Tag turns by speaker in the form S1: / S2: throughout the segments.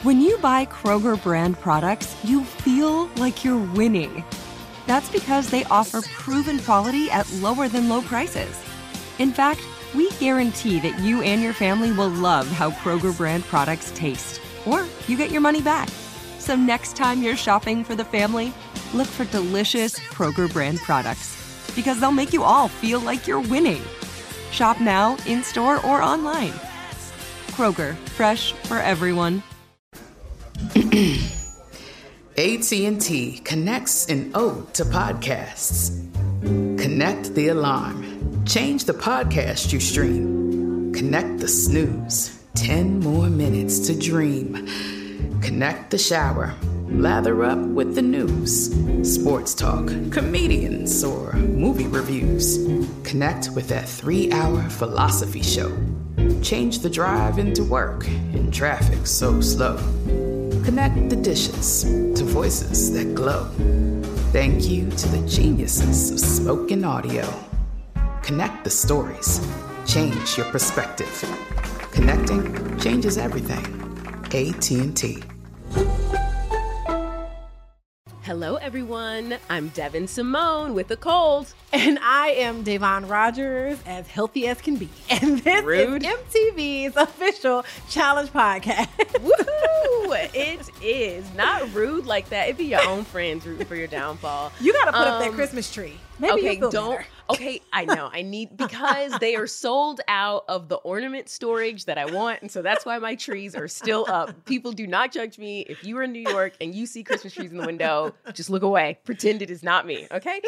S1: When you buy Kroger brand products, you feel like you're winning. That's because they offer proven quality at lower than low prices. In fact, we guarantee that you and your family will love how Kroger brand products taste, or you get your money back. So next time you're shopping for the family, look for delicious Kroger brand products, because they'll make you all feel like you're winning. Shop now, in-store, or online. Kroger, fresh for everyone.
S2: AT&T connects an ode to podcasts. Connect the alarm. Change the podcast you stream. Connect the snooze. 10 more minutes to dream. Connect the shower. Lather up with the news. Sports talk, comedians, or movie reviews. Connect with that 3-hour philosophy show. Change the drive into work in traffic so slow. Connect the dishes to voices that glow. Thank you to the geniuses of spoken audio. Connect the stories. Change your perspective. Connecting changes everything. AT&T.
S3: Hello, everyone. I'm Devin Simone with a cold.
S4: And I am Davon Rogers, as healthy as can be. And this
S3: Rude.
S4: is MTV's official challenge podcast.
S3: Woohoo! It is not rude like that. It'd be your own friends rooting for your downfall.
S4: You got to put up that Christmas tree. Maybe
S3: okay,
S4: you'll feel
S3: don't.
S4: better.
S3: Okay, I know. I need, because they are sold out of the ornament storage that I want. And so that's why my trees are still up. People do not judge me. If you are in New York and you see Christmas trees in the window, just look away. Pretend it is not me. Okay.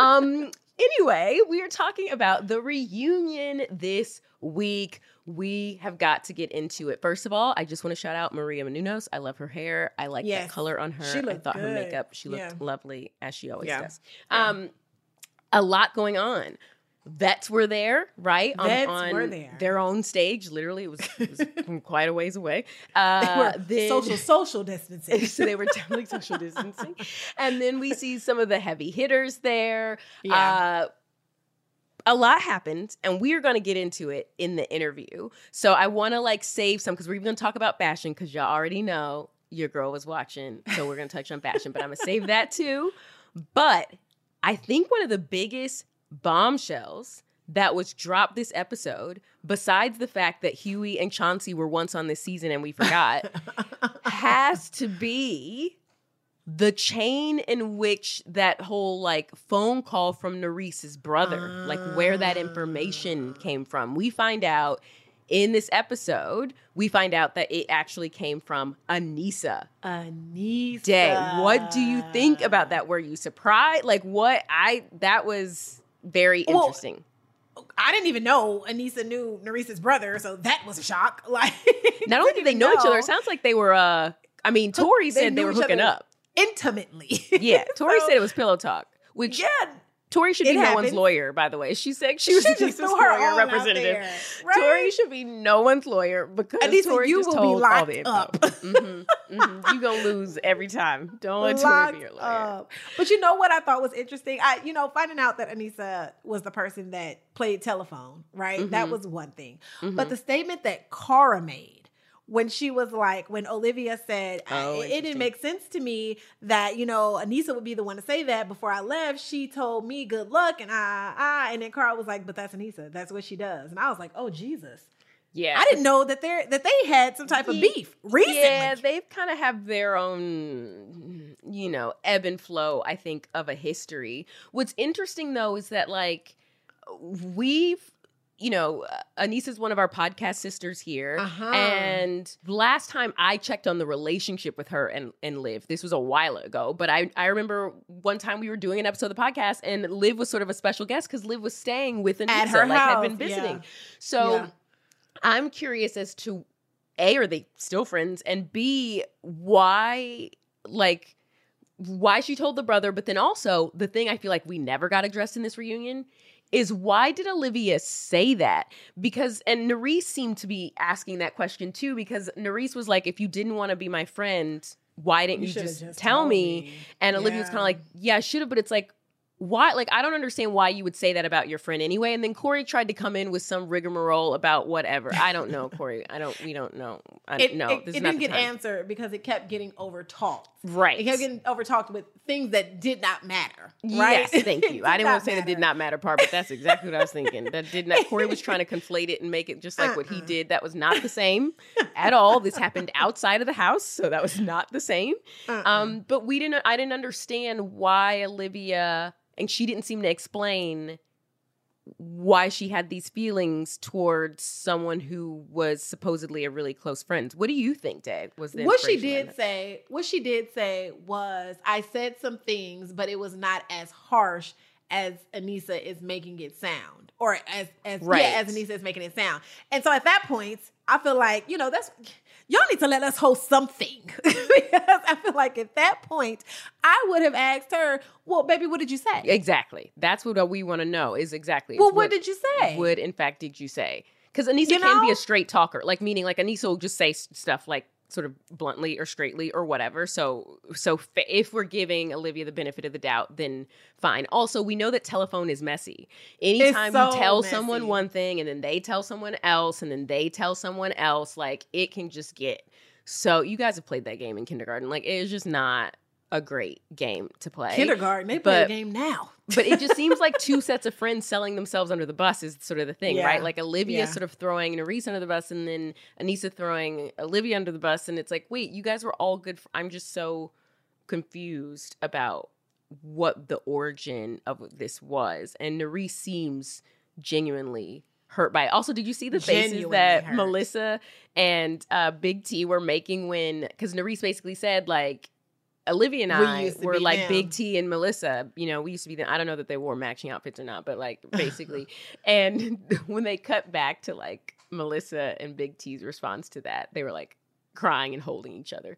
S3: Anyway, we are talking about the reunion this week. We have got to get into it. First of all, I just want to shout out Maria Menounos. I love her hair. I like that color on her.
S4: She looked
S3: I thought her
S4: good.
S3: makeup, she looked lovely, as she always does.
S4: Yeah.
S3: A lot going on. Vets were there, right?
S4: Vets
S3: on
S4: were there.
S3: Their own stage. Literally, it was from quite a ways away.
S4: They were social distancing.
S3: So they were definitely social distancing. And then we see some of the heavy hitters there.
S4: Yeah.
S3: A lot happened, and we are going to get into it in the interview. So I want to save some, because we're going to talk about fashion, because y'all already know your girl was watching. So we're going to touch on fashion, but I'm going to save that too. But I think one of the biggest bombshells that was dropped this episode, besides the fact that Huey and Chauncey were once on this season and we forgot, has to be the chain in which that whole phone call from Nerese's brother, where that information came from. We find out in this episode, that it actually came from Aneesa. Day. What do you think about that? Were you surprised? That was very interesting.
S4: I didn't even know Aneesa knew Nerese's brother, so that was a shock.
S3: Not only did they know each other, it sounds like they were, Tori said they were hooking up.
S4: Intimately.
S3: Yeah, Tori said it was pillow talk, which Tori should be no one's lawyer, by the way. She said she was Aneesa's lawyer representative.
S4: Right?
S3: Tori should be no one's lawyer, because
S4: Aneesa,
S3: Tori
S4: you
S3: just
S4: will
S3: told
S4: be
S3: all the
S4: locked
S3: info.
S4: up.
S3: You're going to lose every time. Don't let Tori be your lawyer.
S4: Up. But you know what I thought was interesting? Finding out that Aneesa was the person that played telephone, right?
S3: Mm-hmm.
S4: That was one thing. Mm-hmm. But the statement that Cara made, when she was when Olivia said, it didn't make sense to me that, Aneesa would be the one to say that before I left. She told me good luck and and then Cara was like, but that's Aneesa. That's what she does. And I was like, oh, Jesus.
S3: Yeah.
S4: I didn't know that they had some type of beef recently.
S3: Yeah, they've kind of have their own, ebb and flow, I think, of a history. What's interesting, though, is that, we've, Aneesa's one of our podcast sisters here. Uh-huh. And last time I checked on the relationship with her and Liv, this was a while ago, but I remember one time we were doing an episode of the podcast and Liv was sort of a special guest because Liv was staying with Aneesa,
S4: at her house.
S3: had been visiting. Yeah. So I'm curious as to, A, are they still friends? And B, why she told the brother, but then also the thing I feel like we never got addressed in this reunion is why did Olivia say that? Because, and Nerese seemed to be asking that question too, because Nerese was like, if you didn't want to be my friend, why didn't you just tell me? And Olivia was kind of like, yeah, I should have, but it's like, why, like, I don't understand why you would say that about your friend anyway. And then Corey tried to come in with some rigmarole about whatever. I don't know, Corey. We don't know.
S4: It didn't get answered because it kept getting overtalked.
S3: Right.
S4: It kept getting overtalked with things that did not matter. Right?
S3: Yes, thank you. I didn't want to say the did not matter part, but that's exactly what I was thinking. That did not. Corey was trying to conflate it and make it just like what he did. That was not the same at all. This happened outside of the house, so that was not the same. But I didn't understand why Olivia, and she didn't seem to explain why she had these feelings towards someone who was supposedly a really close friend. What do you think, Dave?
S4: What she did say was, I said some things, but it was not as harsh as Aneesa is making it sound, or as Aneesa is making it sound. And so at that point, I feel like, that's, y'all need to let us host something. Because I feel like at that point, I would have asked her, well, baby, what did you say?
S3: Exactly. That's what we want to know is exactly.
S4: Well, what did you say?
S3: What, in fact, did you say? Because Aneesa can be a straight talker, like meaning like Aneesa will just say stuff like sort of bluntly or straightly or whatever. So if we're giving Olivia the benefit of the doubt, then fine. Also, we know that telephone is messy. Anytime you tell someone one thing and then they tell someone else and then they tell someone else, like it can just get. So you guys have played that game in kindergarten. Like it's just not a great game to play.
S4: Kindergarten, they play the game now.
S3: But it just seems like two sets of friends selling themselves under the bus is sort of the thing, right? Like Olivia sort of throwing Nerys under the bus and then Aneesa throwing Olivia under the bus. And it's like, wait, you guys were all good. I'm just so confused about what the origin of this was. And Nerys seems genuinely hurt by it. Also, did you see the faces that Melissa and Big T were making because Nerys basically said, like, Olivia and I were like them. Big T and Melissa, we used to be them. I don't know that they wore matching outfits or not, but like basically. And when they cut back to like Melissa and Big T's response to that, they were like crying and holding each other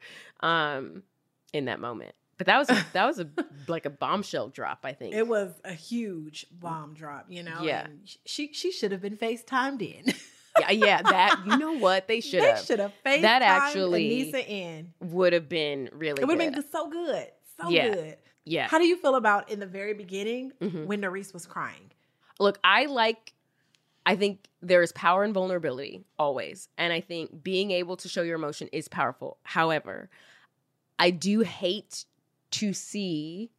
S3: in that moment. But that was like a bombshell drop, I think.
S4: It was a huge bomb drop,
S3: Yeah.
S4: And she should have been FaceTimed in.
S3: Yeah, that, you know what? They should have.
S4: They should have FaceTimed
S3: that actually
S4: Aneesa in.
S3: Would have been really good.
S4: It would have been so good. So good.
S3: Yeah.
S4: How do you feel about in the very beginning when Nerys was crying?
S3: Look, I think there is power in vulnerability, always. And I think being able to show your emotion is powerful. However, I do hate to see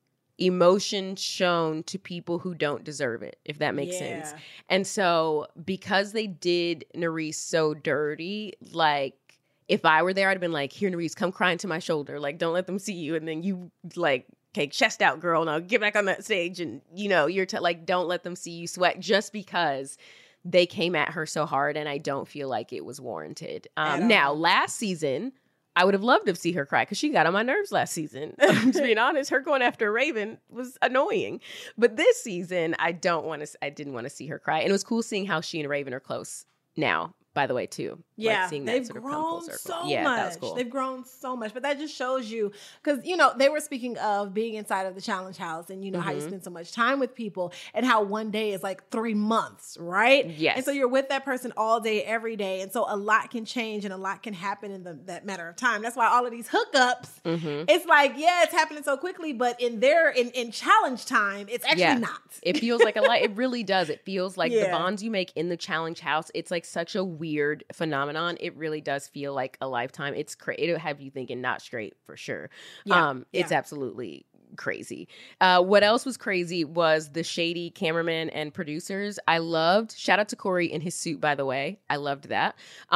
S3: emotion shown to people who don't deserve it, if that makes sense. And so because they did Nerys so dirty, like if I were there, I'd have been like, here, Nerys, come crying to my shoulder. Like, don't let them see you. And then you like, okay, chest out, girl. Now get back on that stage. And you're like, don't let them see you sweat just because they came at her so hard. And I don't feel like it was warranted. Now, last season, I would have loved to see her cry because she got on my nerves last season. To be honest, her going after Raven was annoying. But this season, I didn't want to see her cry. And it was cool seeing how she and Raven are close now, by the way, too.
S4: Yeah,
S3: like seeing that
S4: they've
S3: sort of come full
S4: grown
S3: circle.
S4: so
S3: Yeah,
S4: much.
S3: that was cool.
S4: They've grown so much. But that just shows you, because, they were speaking of being inside of the challenge house and, how you spend so much time with people and how one day is like 3 months, right?
S3: Yes.
S4: And so you're with that person all day, every day. And so a lot can change and a lot can happen in that matter of time. That's why all of these hookups, it's like, it's happening so quickly, but in challenge time, it's actually not.
S3: It feels like a lot. It really does. It feels like the bonds you make in the challenge house, it's like such a weird phenomenon. It really does feel like a lifetime. It'll have you thinking not straight for sure. It's absolutely crazy. What else was crazy was the shady cameramen and producers. Shout out to Corey in his suit, by the way. I loved that.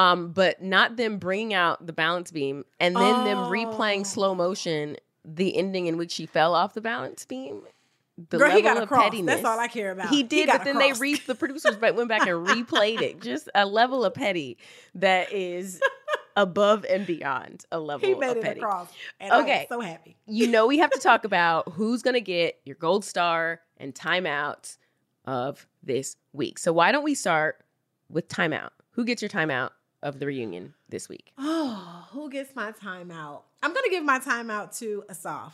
S3: But not them bringing out the balance beam and then them replaying slow motion the ending in which he fell off the balance beam. The
S4: Girl,
S3: level
S4: he got
S3: of
S4: across.
S3: pettiness.
S4: That's all I care about.
S3: He did, but then the producers went back and replayed it. Just a level of petty that is above and beyond a level
S4: he made
S3: of
S4: it
S3: petty.
S4: Across, and I was so happy.
S3: We have to talk about who's going to get your gold star and timeout of this week. So why don't we start with timeout? Who gets your timeout of the reunion this week?
S4: Oh, who gets my timeout? I'm going to give my timeout to Asaf.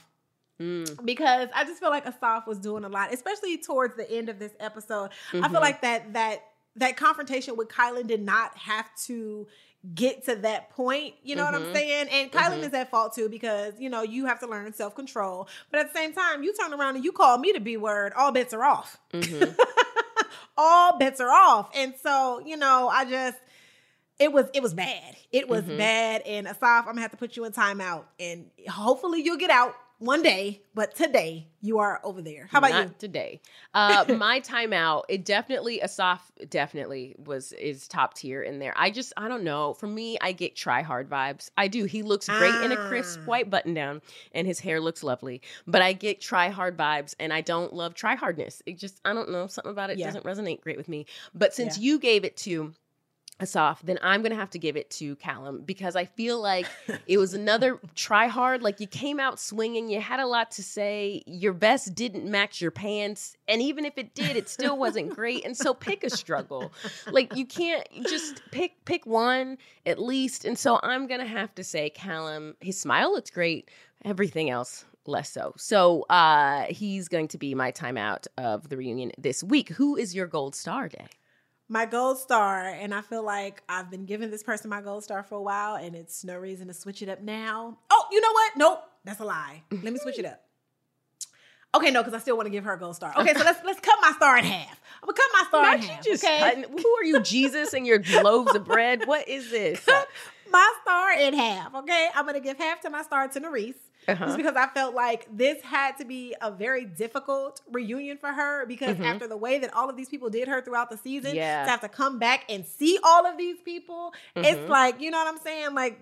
S4: Because I just feel like Asaf was doing a lot, especially towards the end of this episode. I feel like that that confrontation with Kylan did not have to get to that point. You know what I'm saying? And Kylan is at fault too, because, you know, you have to learn self-control. But at the same time, you turn around and you call me the B word, all bets are off. All bets are off. And so, you know, it was bad. It was bad. And Asaf, I'm gonna have to put you in timeout, and hopefully you'll get out one day, but today you are over there. How about you?
S3: Not today. My timeout, Asaf definitely is top tier in there. I don't know. For me, I get try hard vibes. I do. He looks great in a crisp white button down, and his hair looks lovely. But I get try hard vibes, and I don't love try hardness. I don't know, something about it doesn't resonate great with me. But since you gave it to Asaf, then I'm going to have to give it to Callum, because I feel like it was another try hard. Like, you came out swinging, you had a lot to say, your vest didn't match your pants, and even if it did, it still wasn't great. And so pick a struggle. Like, you can't just pick one at least. And so I'm going to have to say Callum. His smile looks great, everything else less so. So he's going to be my timeout of the reunion this week. Who is your gold star, Day?
S4: My gold star, and I feel like I've been giving this person my gold star for a while, and it's no reason to switch it up now. Oh, you know what? Nope, that's a lie. Let me switch it up. Okay, no, because I still want to give her a gold star. Okay, so let's cut my star in half. I'm gonna cut my star in half. Okay?
S3: Who are you, Jesus, and your loaves of bread? What is this?
S4: My star in half. Okay, I'm gonna give half to my star to Nerese. Just because I felt like this had to be a very difficult reunion for her, because after the way that all of these people did her throughout the season, to have to come back and see all of these people, it's like, you know what I'm saying? Like,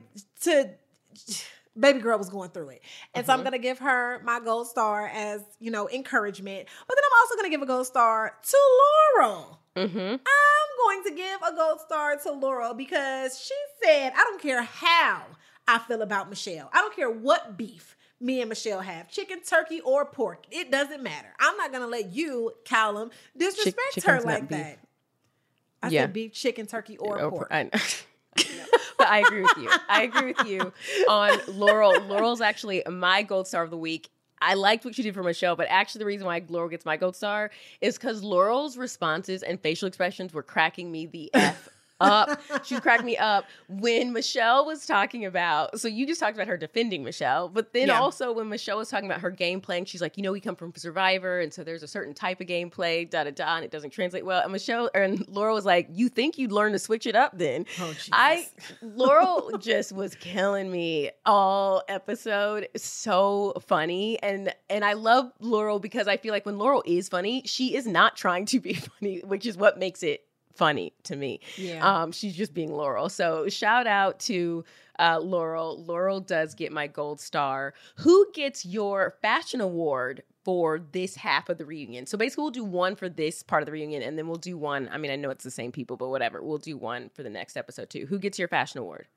S4: baby girl was going through it. And so I'm going to give her my gold star as, you know, encouragement. But then I'm also going to give a gold star to Laurel. I'm going to give a gold star to Laurel because she said, I don't care how I feel about Michelle. I don't care what beef me and Michelle have, chicken, turkey, or pork. It doesn't matter. I'm not going to let you, Callum, disrespect her like that. I said beef, chicken, turkey, or pork.
S3: I know. But I agree with you on Laurel. Laurel's actually my gold star of the week. I liked what she did for Michelle, but actually the reason why Laurel gets my gold star is because Laurel's responses and facial expressions were cracking me the F up. She cracked me up when Michelle was talking about, so you just talked about her defending Michelle, but then also when Michelle was talking about her gameplay, and she's like, you know, we come from Survivor, and so there's a certain type of gameplay, and it doesn't translate well. And Laurel was like, you think you'd learn to switch it up then? Oh, Jesus. Laurel just was killing me all episode. So funny. And I love Laurel because I feel like when Laurel is funny, she is not trying to be funny, which is what makes it funny to me. She's just being Laurel. So shout out to Laurel. Laurel does get my gold star. Who gets your fashion award for this half of the reunion? So basically we'll do one for this part of the reunion, and then we'll do one. I mean, I know it's the same people, but whatever. We'll do one for the next episode too. Who gets your fashion award?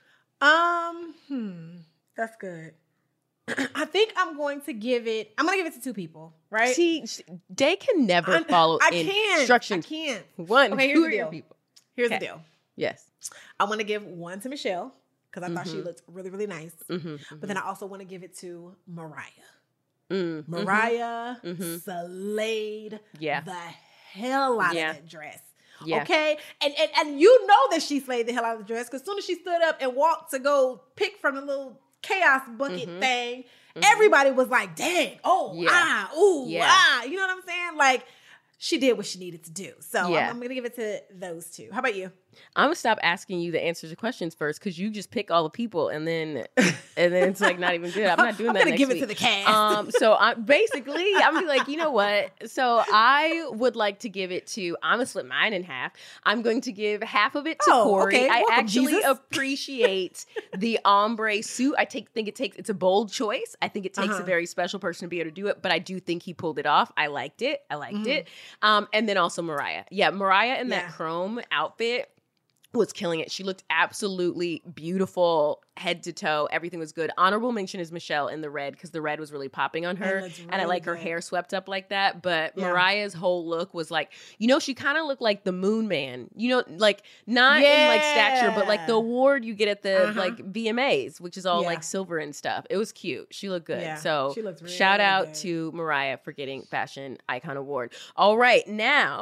S4: That's good. I think I'm going to give it to two people, right?
S3: See, Day can never follow instructions.
S4: I can't.
S3: One,
S4: okay, here's the deal. Here's the deal.
S3: Yes.
S4: I want to give one to Michelle because I thought she looked really, really nice. But then I also want to give it to Mariah. Mariah slayed the hell out of that dress. Yeah. Okay? And you know that she slayed the hell out of the dress because as soon as she stood up and walked to go pick from the little chaos bucket thing, everybody was like, dang, you know what I'm saying? Like, she did what she needed to do. So I'm going to give it to those two. How about you?
S3: I'm going to stop asking you the answers to questions first because you just pick all the people and then it's like not even good. I'm not doing that next week. I'm going to give it to the cast. So I'm going to be like, you know what? So I would like to give it to, I'm going to split mine in half. I'm going to give half of it to Corey. Okay. I actually appreciate the ombre suit. I think it's a bold choice. I think it takes a very special person to be able to do it, but I do think he pulled it off. I liked it. And then also Mariah. Yeah, Mariah in that chrome outfit was killing it. She looked absolutely beautiful, head to toe. Everything was good. Honorable mention is Michelle in the red because the red was really popping on her. Really and I like her hair swept up like that. But Mariah's whole look was like, you know, she kind of looked like the Moon Man. You know, like not in like stature, but like the award you get at the like VMAs, which is all like silver and stuff. It was cute. She looked good. Yeah, so really, shout out to Mariah for getting Fashion Icon Award. All right, now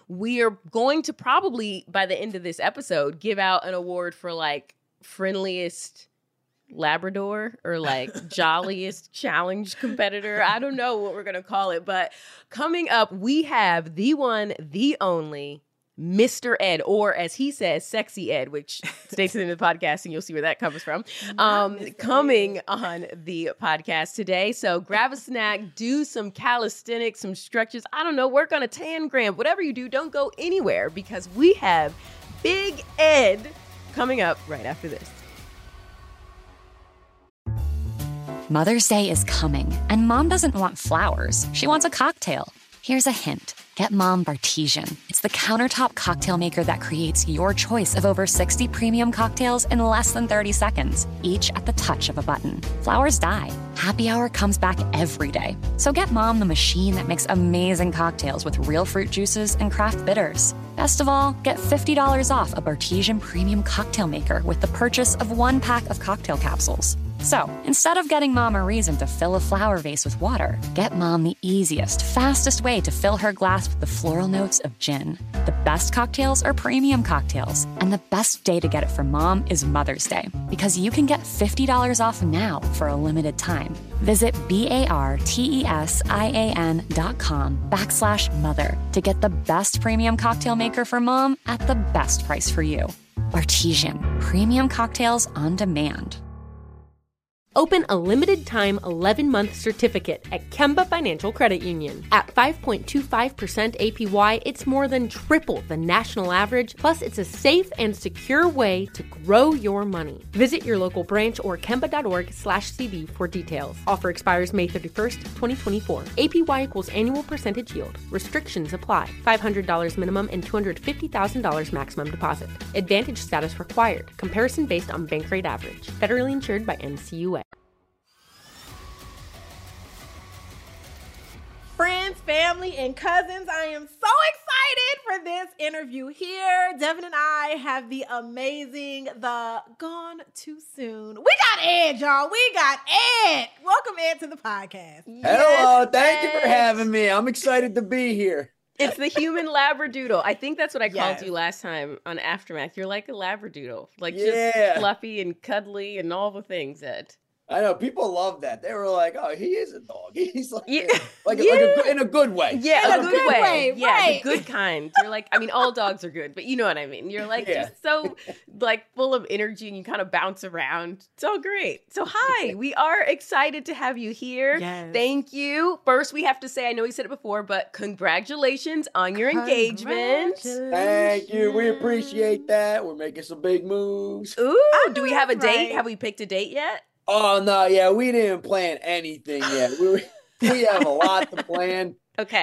S3: we are going to probably, by the end of this episode, give out an award for like friendliest Labrador or like jolliest challenge competitor. I don't know what we're going to call it, but coming up, we have the one, the only Mr. Ed, or as he says, Sexy Ed, which stay tuned to the podcast and you'll see where that comes from. Coming on the podcast today. So grab a snack, do some calisthenics, some stretches. I don't know, work on a tangram, whatever you do, don't go anywhere because we have Big Ed coming up right after this.
S5: Mother's Day is coming, and Mom doesn't want flowers. She wants a cocktail. Here's a hint. Get Mom Bartesian. It's the countertop cocktail maker that creates your choice of over 60 premium cocktails in less than 30 seconds, each at the touch of a button. Flowers die. Happy Hour comes back every day. So get Mom the machine that makes amazing cocktails with real fruit juices and craft bitters. Best of all, get $50 off a Bartesian premium cocktail maker with the purchase of 1 pack of cocktail capsules. So, instead of getting Mom a reason to fill a flower vase with water, get Mom the easiest, fastest way to fill her glass with the floral notes of gin. The best cocktails are premium cocktails, and the best day to get it for Mom is Mother's Day, because you can get $50 off now for a limited time. Visit BARTESIAN.com/mother to get the best premium cocktail maker for Mom at the best price for you. Bartesian, premium cocktails on demand.
S6: Open a limited-time 11-month certificate at Kemba Financial Credit Union. At 5.25% APY, it's more than triple the national average, plus it's a safe and secure way to grow your money. Visit your local branch or kemba.org/cb for details. Offer expires May 31st, 2024. APY equals annual percentage yield. Restrictions apply. $500 minimum and $250,000 maximum deposit. Advantage status required. Comparison based on bank rate average. Federally insured by NCUA.
S4: Friends, family, and cousins, I am so excited for this interview here. Devin and I have the amazing, the Gone Too Soon. We got Ed, y'all. We got Ed. Welcome, Ed, to the podcast.
S7: Hello. Thank you for having me. I'm excited to be here.
S3: It's the human labradoodle. I think that's what I called you last time on Aftermath. You're like a labradoodle. Like just fluffy and cuddly and all the things, Ed.
S7: I know people love that. They were like, "Oh, he is a dog. He's like, like in a good way."
S3: Yeah, in a good way. Yeah,
S4: right.
S3: the good kind. You're like, I mean, all dogs are good, but you know what I mean. You're like just so like full of energy, and you kind of bounce around. It's all great. So, hi, we are excited to have you here.
S4: Yes.
S3: Thank you. First, we have to say, I know we said it before, but congratulations on your engagement.
S7: Thank you. We appreciate that. We're making some big moves.
S3: Ooh, do we have a date? Have we picked a date yet?
S7: Oh no, we didn't plan anything yet. We have a lot to plan.
S3: Okay.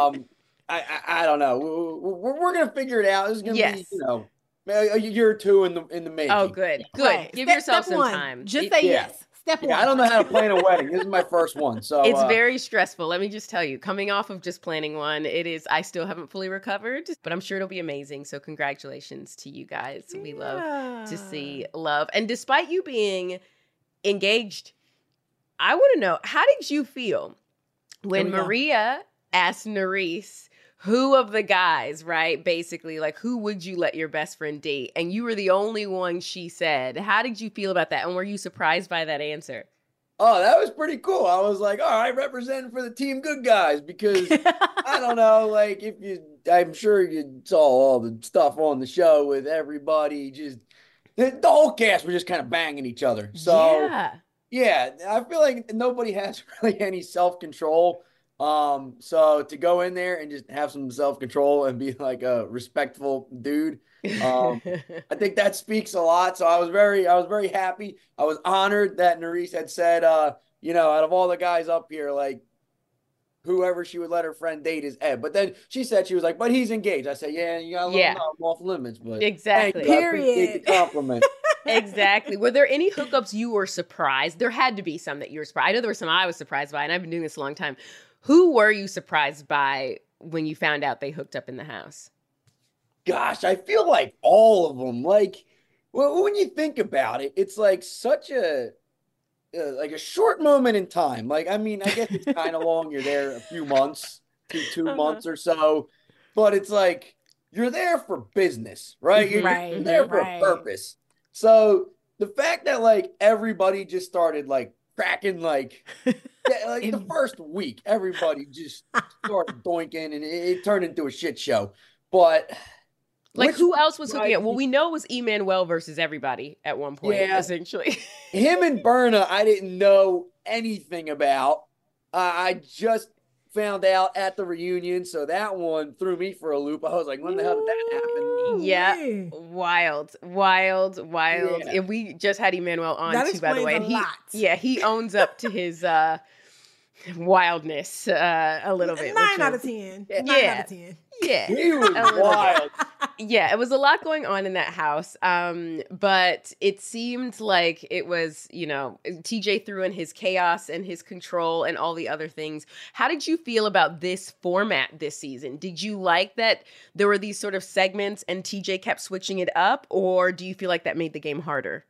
S7: I don't know. We're gonna figure it out. This is gonna be a year or two in the making.
S3: Oh, good.
S4: Right.
S3: Give yourself
S4: step
S3: some
S4: one.
S3: time.
S4: Just say yes. Step one.
S7: I don't know how to plan a wedding. This is my first one, so
S3: it's very stressful. Let me just tell you, coming off of just planning one, it is. I still haven't fully recovered, but I'm sure it'll be amazing. So congratulations to you guys. We love to see love, and despite you being engaged, I want to know, how did you feel when Maria asked Nurys who of the guys, right, basically, like, who would you let your best friend date? And you were the only one she said. How did you feel about that? And were you surprised by that answer?
S7: Oh, that was pretty cool. I was like, all right, representing for the team good guys, because I don't know, like, I'm sure you saw all the stuff on the show with everybody just, the whole cast were just kind of banging each other. So, yeah, I feel like nobody has really any self-control. So to go in there and just have some self-control and be like a respectful dude, I think that speaks a lot. So I was very happy. I was honored that Nurys had said, out of all the guys up here, like, whoever she would let her friend date is Ed. But then she said, she was like, but he's engaged. I said, yeah, you got a little off limits, but
S3: exactly.
S7: Thank you. I appreciate the compliment.
S3: Exactly. Were there any hookups you were surprised? There had to be some that you were surprised. I know there were some I was surprised by, and I've been doing this a long time. Who were you surprised by when you found out they hooked up in the house?
S7: Gosh, I feel like all of them. Like, well, when you think about it, it's like such a short moment in time. Like, I mean, I guess it's kind of long. You're there a few months, two months or so. but it's like you're there for business, right? You're there for a purpose. So the fact that like everybody just started like cracking like the first week, everybody just started doinking and it turned into a shit show. But
S3: like who else was hooking up? Well, we know it was Emmanuel versus everybody at one point, essentially.
S7: Him and Berna, I didn't know anything about. I just found out at the reunion, so that one threw me for a loop. I was like, when the hell did that happen?
S3: Yeah, wild. Yeah. And we just had Emmanuel on
S4: that
S3: too, by the way. And he owns up to his wildness a little bit.
S4: 9 out of 10. 9 out of 10.
S3: Yeah.
S7: He was wild.
S3: Yeah, it was a lot going on in that house. But it seemed like it was, TJ threw in his chaos and his control and all the other things. How did you feel about this format this season? Did you like that there were these sort of segments and TJ kept switching it up? Or do you feel like that made the game harder?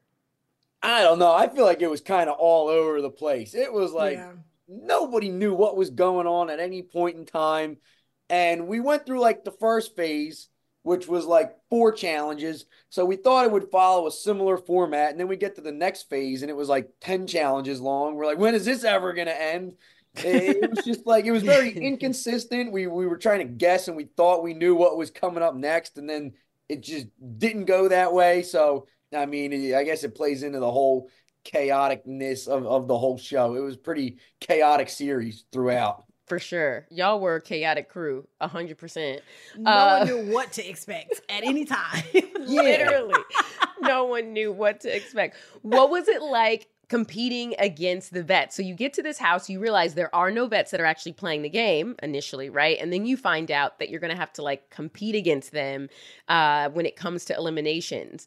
S7: I don't know. I feel like it was kind of all over the place. It was like nobody knew what was going on at any point in time. And we went through like the first phase, which was like 4 challenges. So we thought it would follow a similar format. And then we get to the next phase and it was like 10 challenges long. We're like, when is this ever going to end? It was just like, it was very inconsistent. We were trying to guess and we thought we knew what was coming up next. And then it just didn't go that way. So, I mean, I guess it plays into the whole chaoticness of the whole show. It was pretty chaotic series throughout.
S3: For sure. Y'all were a chaotic crew, 100%.
S4: No one knew what to expect at any time.
S3: Literally. No one knew what to expect. What was it like competing against the vets? So you get to this house, you realize there are no vets that are actually playing the game initially, right? And then you find out that you're going to have to like compete against them when it comes to eliminations.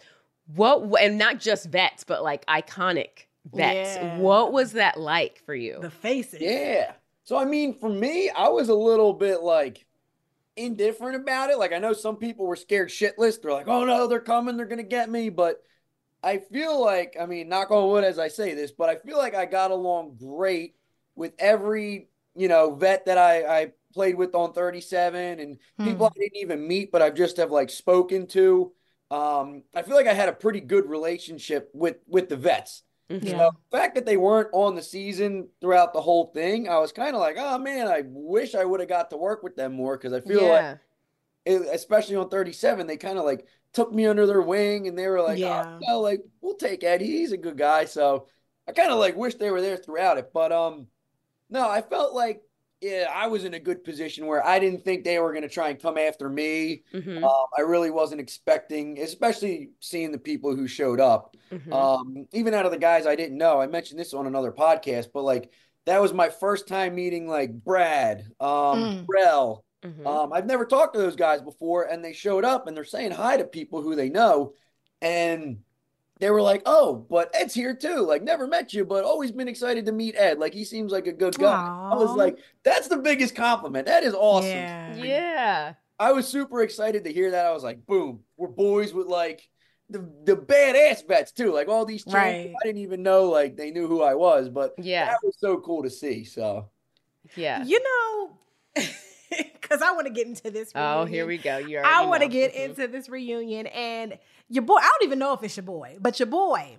S3: And not just vets, but like iconic vets. Yeah. What was that like for you?
S4: The faces.
S7: Yeah. So, I mean, for me, I was a little bit, like, indifferent about it. Like, I know some people were scared shitless. They're like, oh, no, they're coming. They're going to get me. But I feel like, I mean, knock on wood as I say this, but I feel like I got along great with every, vet that I played with on 37 and people I didn't even meet, but I've just have, like, spoken to. I feel like I had a pretty good relationship with the vets.
S3: Mm-hmm.
S7: So the fact that they weren't on the season throughout the whole thing, I was kind of like, oh man, I wish I would have got to work with them more because I feel like, especially on 37, they kind of like took me under their wing and they were like, like we'll take Eddie, he's a good guy. So I kind of like wish they were there throughout it, but no, I felt like I was in a good position where I didn't think they were going to try and come after me.
S3: Mm-hmm.
S7: I really wasn't expecting, especially seeing the people who showed up.
S3: Mm-hmm.
S7: Even out of the guys I didn't know, I mentioned this on another podcast, but like that was my first time meeting like Brad, Rel.
S3: Mm-hmm.
S7: I've never talked to those guys before, and they showed up and they're saying hi to people who they know, and they were like, oh, but Ed's here too. Like, never met you, but always been excited to meet Ed. Like, he seems like a good guy.
S4: Aww.
S7: I was like, that's the biggest compliment. That is awesome.
S3: Yeah.
S7: I was super excited to hear that. I was like, boom, we're boys with like the badass vets too. Like all these champions, I didn't even know like they knew who I was, but that was so cool to see. So,
S3: yeah.
S4: Because I want to get into this reunion.
S3: Oh, here we go.
S4: I want to get into this reunion. And your boy, I don't even know if it's your boy, but your boy,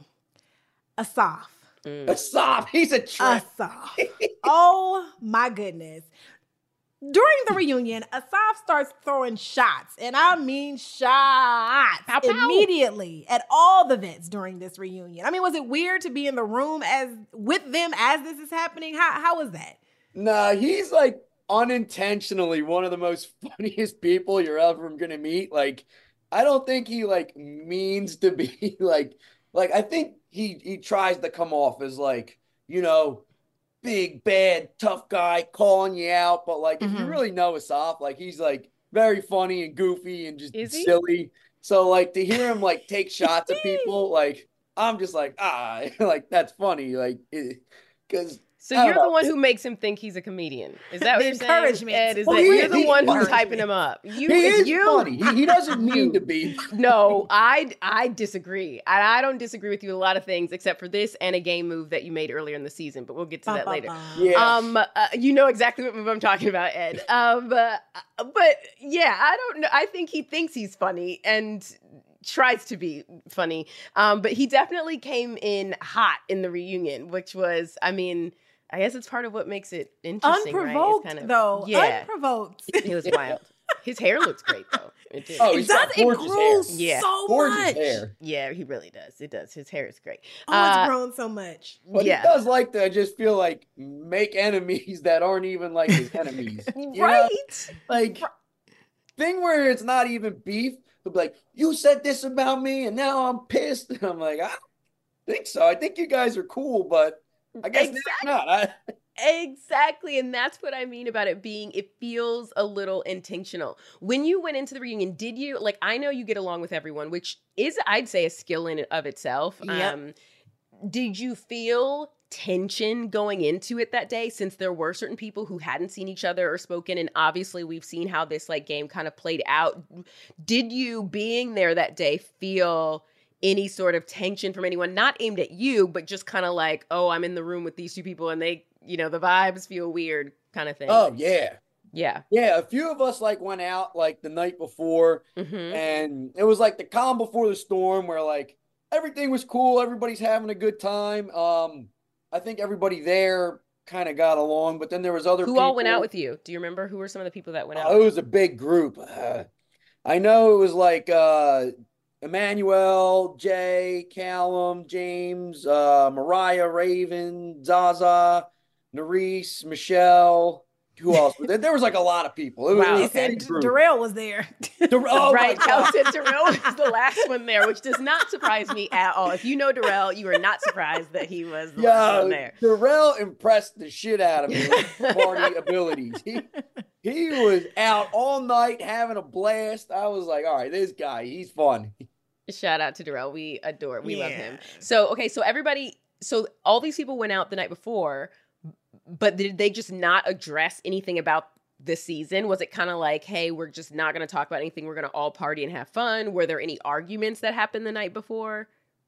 S4: Asaf.
S7: Asaf, he's a trip.
S4: Asaf. Oh, my goodness. During the reunion, Asaf starts throwing shots, and I mean shots,
S3: pow, pow,
S4: immediately at all the vets during this reunion. I mean, was it weird to be in the room with them as this is happening? How was that?
S7: Nah, he's like unintentionally one of the most funniest people you're ever gonna meet. Like, I don't think he like means to be like I think he tries to come off as like, big, bad, tough guy calling you out. But like, if you really know Asaf, like he's like very funny and goofy and just silly. So like to hear him like take shots at people, like I'm just like, like that's funny. Like, because
S3: So you're the one who makes him think he's a comedian. Is that what you're saying?
S4: Encouragement.
S3: Ed, is that you're the one who's hyping him up?
S7: He is funny. He doesn't mean to be.
S3: No, I disagree. I don't disagree with you a lot of things except for this and a game move that you made earlier in the season, but we'll get to that later.
S7: Yeah.
S3: You know exactly what move I'm talking about, Ed. But yeah, I don't know. I think he thinks he's funny and tries to be funny. But he definitely came in hot in the reunion, which was, I mean, I guess it's part of what makes it interesting,
S4: unprovoked,
S3: right?
S4: though.
S3: Yeah.
S4: Unprovoked.
S3: It was wild. His hair looks great, though. It did.
S7: Oh, he's got gorgeous hair.
S3: Yeah.
S4: So
S7: gorgeous
S4: much.
S7: hair.
S3: Yeah, he really does. It does. His hair is great.
S4: It's grown so much.
S7: But
S3: yeah.
S7: he does like to just feel like make enemies that aren't even like his enemies. You
S3: Right?
S7: know? Like, thing where it's not even beef. He'll be like, you said this about me and now I'm pissed. And I'm like, I don't think so. I think you guys are cool, but I guess not.
S3: Exactly. And that's what I mean about it feels a little intentional. When you went into the reunion, did you, like, I know you get along with everyone, which is, I'd say, a skill in and of itself.
S4: Yep.
S3: Did you feel tension going into it that day, since there were certain people who hadn't seen each other or spoken, and obviously we've seen how this like game kind of played out? Did you, being there that day, feel any sort of tension from anyone, not aimed at you, but just kind of like, oh, I'm in the room with these two people and they, you know, the vibes feel weird kind of thing?
S7: Oh, yeah.
S3: Yeah.
S7: Yeah, a few of us like went out like the night before, and it was like the calm before the storm where like everything was cool, everybody's having a good time. I think everybody there kind of got along, but then there was other
S3: people. Who all went out with you? Do you remember who were some of the people that went out?
S7: It was a big group. I know it was like Emmanuel, Jay, Callum, James, Mariah, Raven, Zaza, Nerese, Michelle. Who else? There was like a lot of people. It was
S4: He said Darrell was there.
S3: Right. Cal said Darrell was the last one there, which does not surprise me at all. If you know Darrell, you are not surprised that he was the last one there.
S7: Darrell impressed the shit out of me with party abilities. He was out all night having a blast. I was like, all right, this guy, he's fun.
S3: Shout out to Darrell. We love him. So, okay, so all these people went out the night before, but did they just not address anything about the season? Was it kind of like, hey, we're just not going to talk about anything. We're going to all party and have fun. Were there any arguments that happened the night before?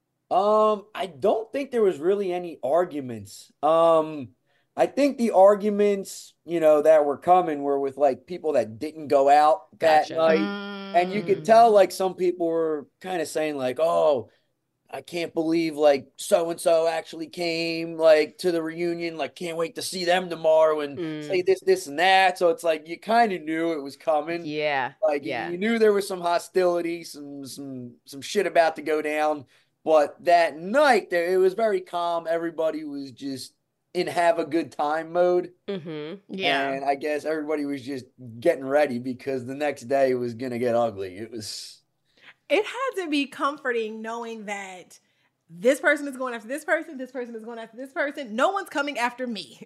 S7: I don't think there was really any arguments. I think the arguments, you know, that were coming were with like people that didn't go out that night. And you could tell like some people were kind of saying like, oh, I can't believe like so-and-so actually came like to the reunion. Like, can't wait to see them tomorrow and say this, and that. So it's like, you kind of knew it was coming.
S3: Yeah.
S7: Like you knew there was some hostility, some shit about to go down. But that night there, it was very calm. Everybody was just in have a good time mode.
S4: Yeah.
S7: And I guess everybody was just getting ready because the next day was going to get ugly.
S4: It had to be comforting knowing that this person is going after this person is going after this person. No one's coming after me.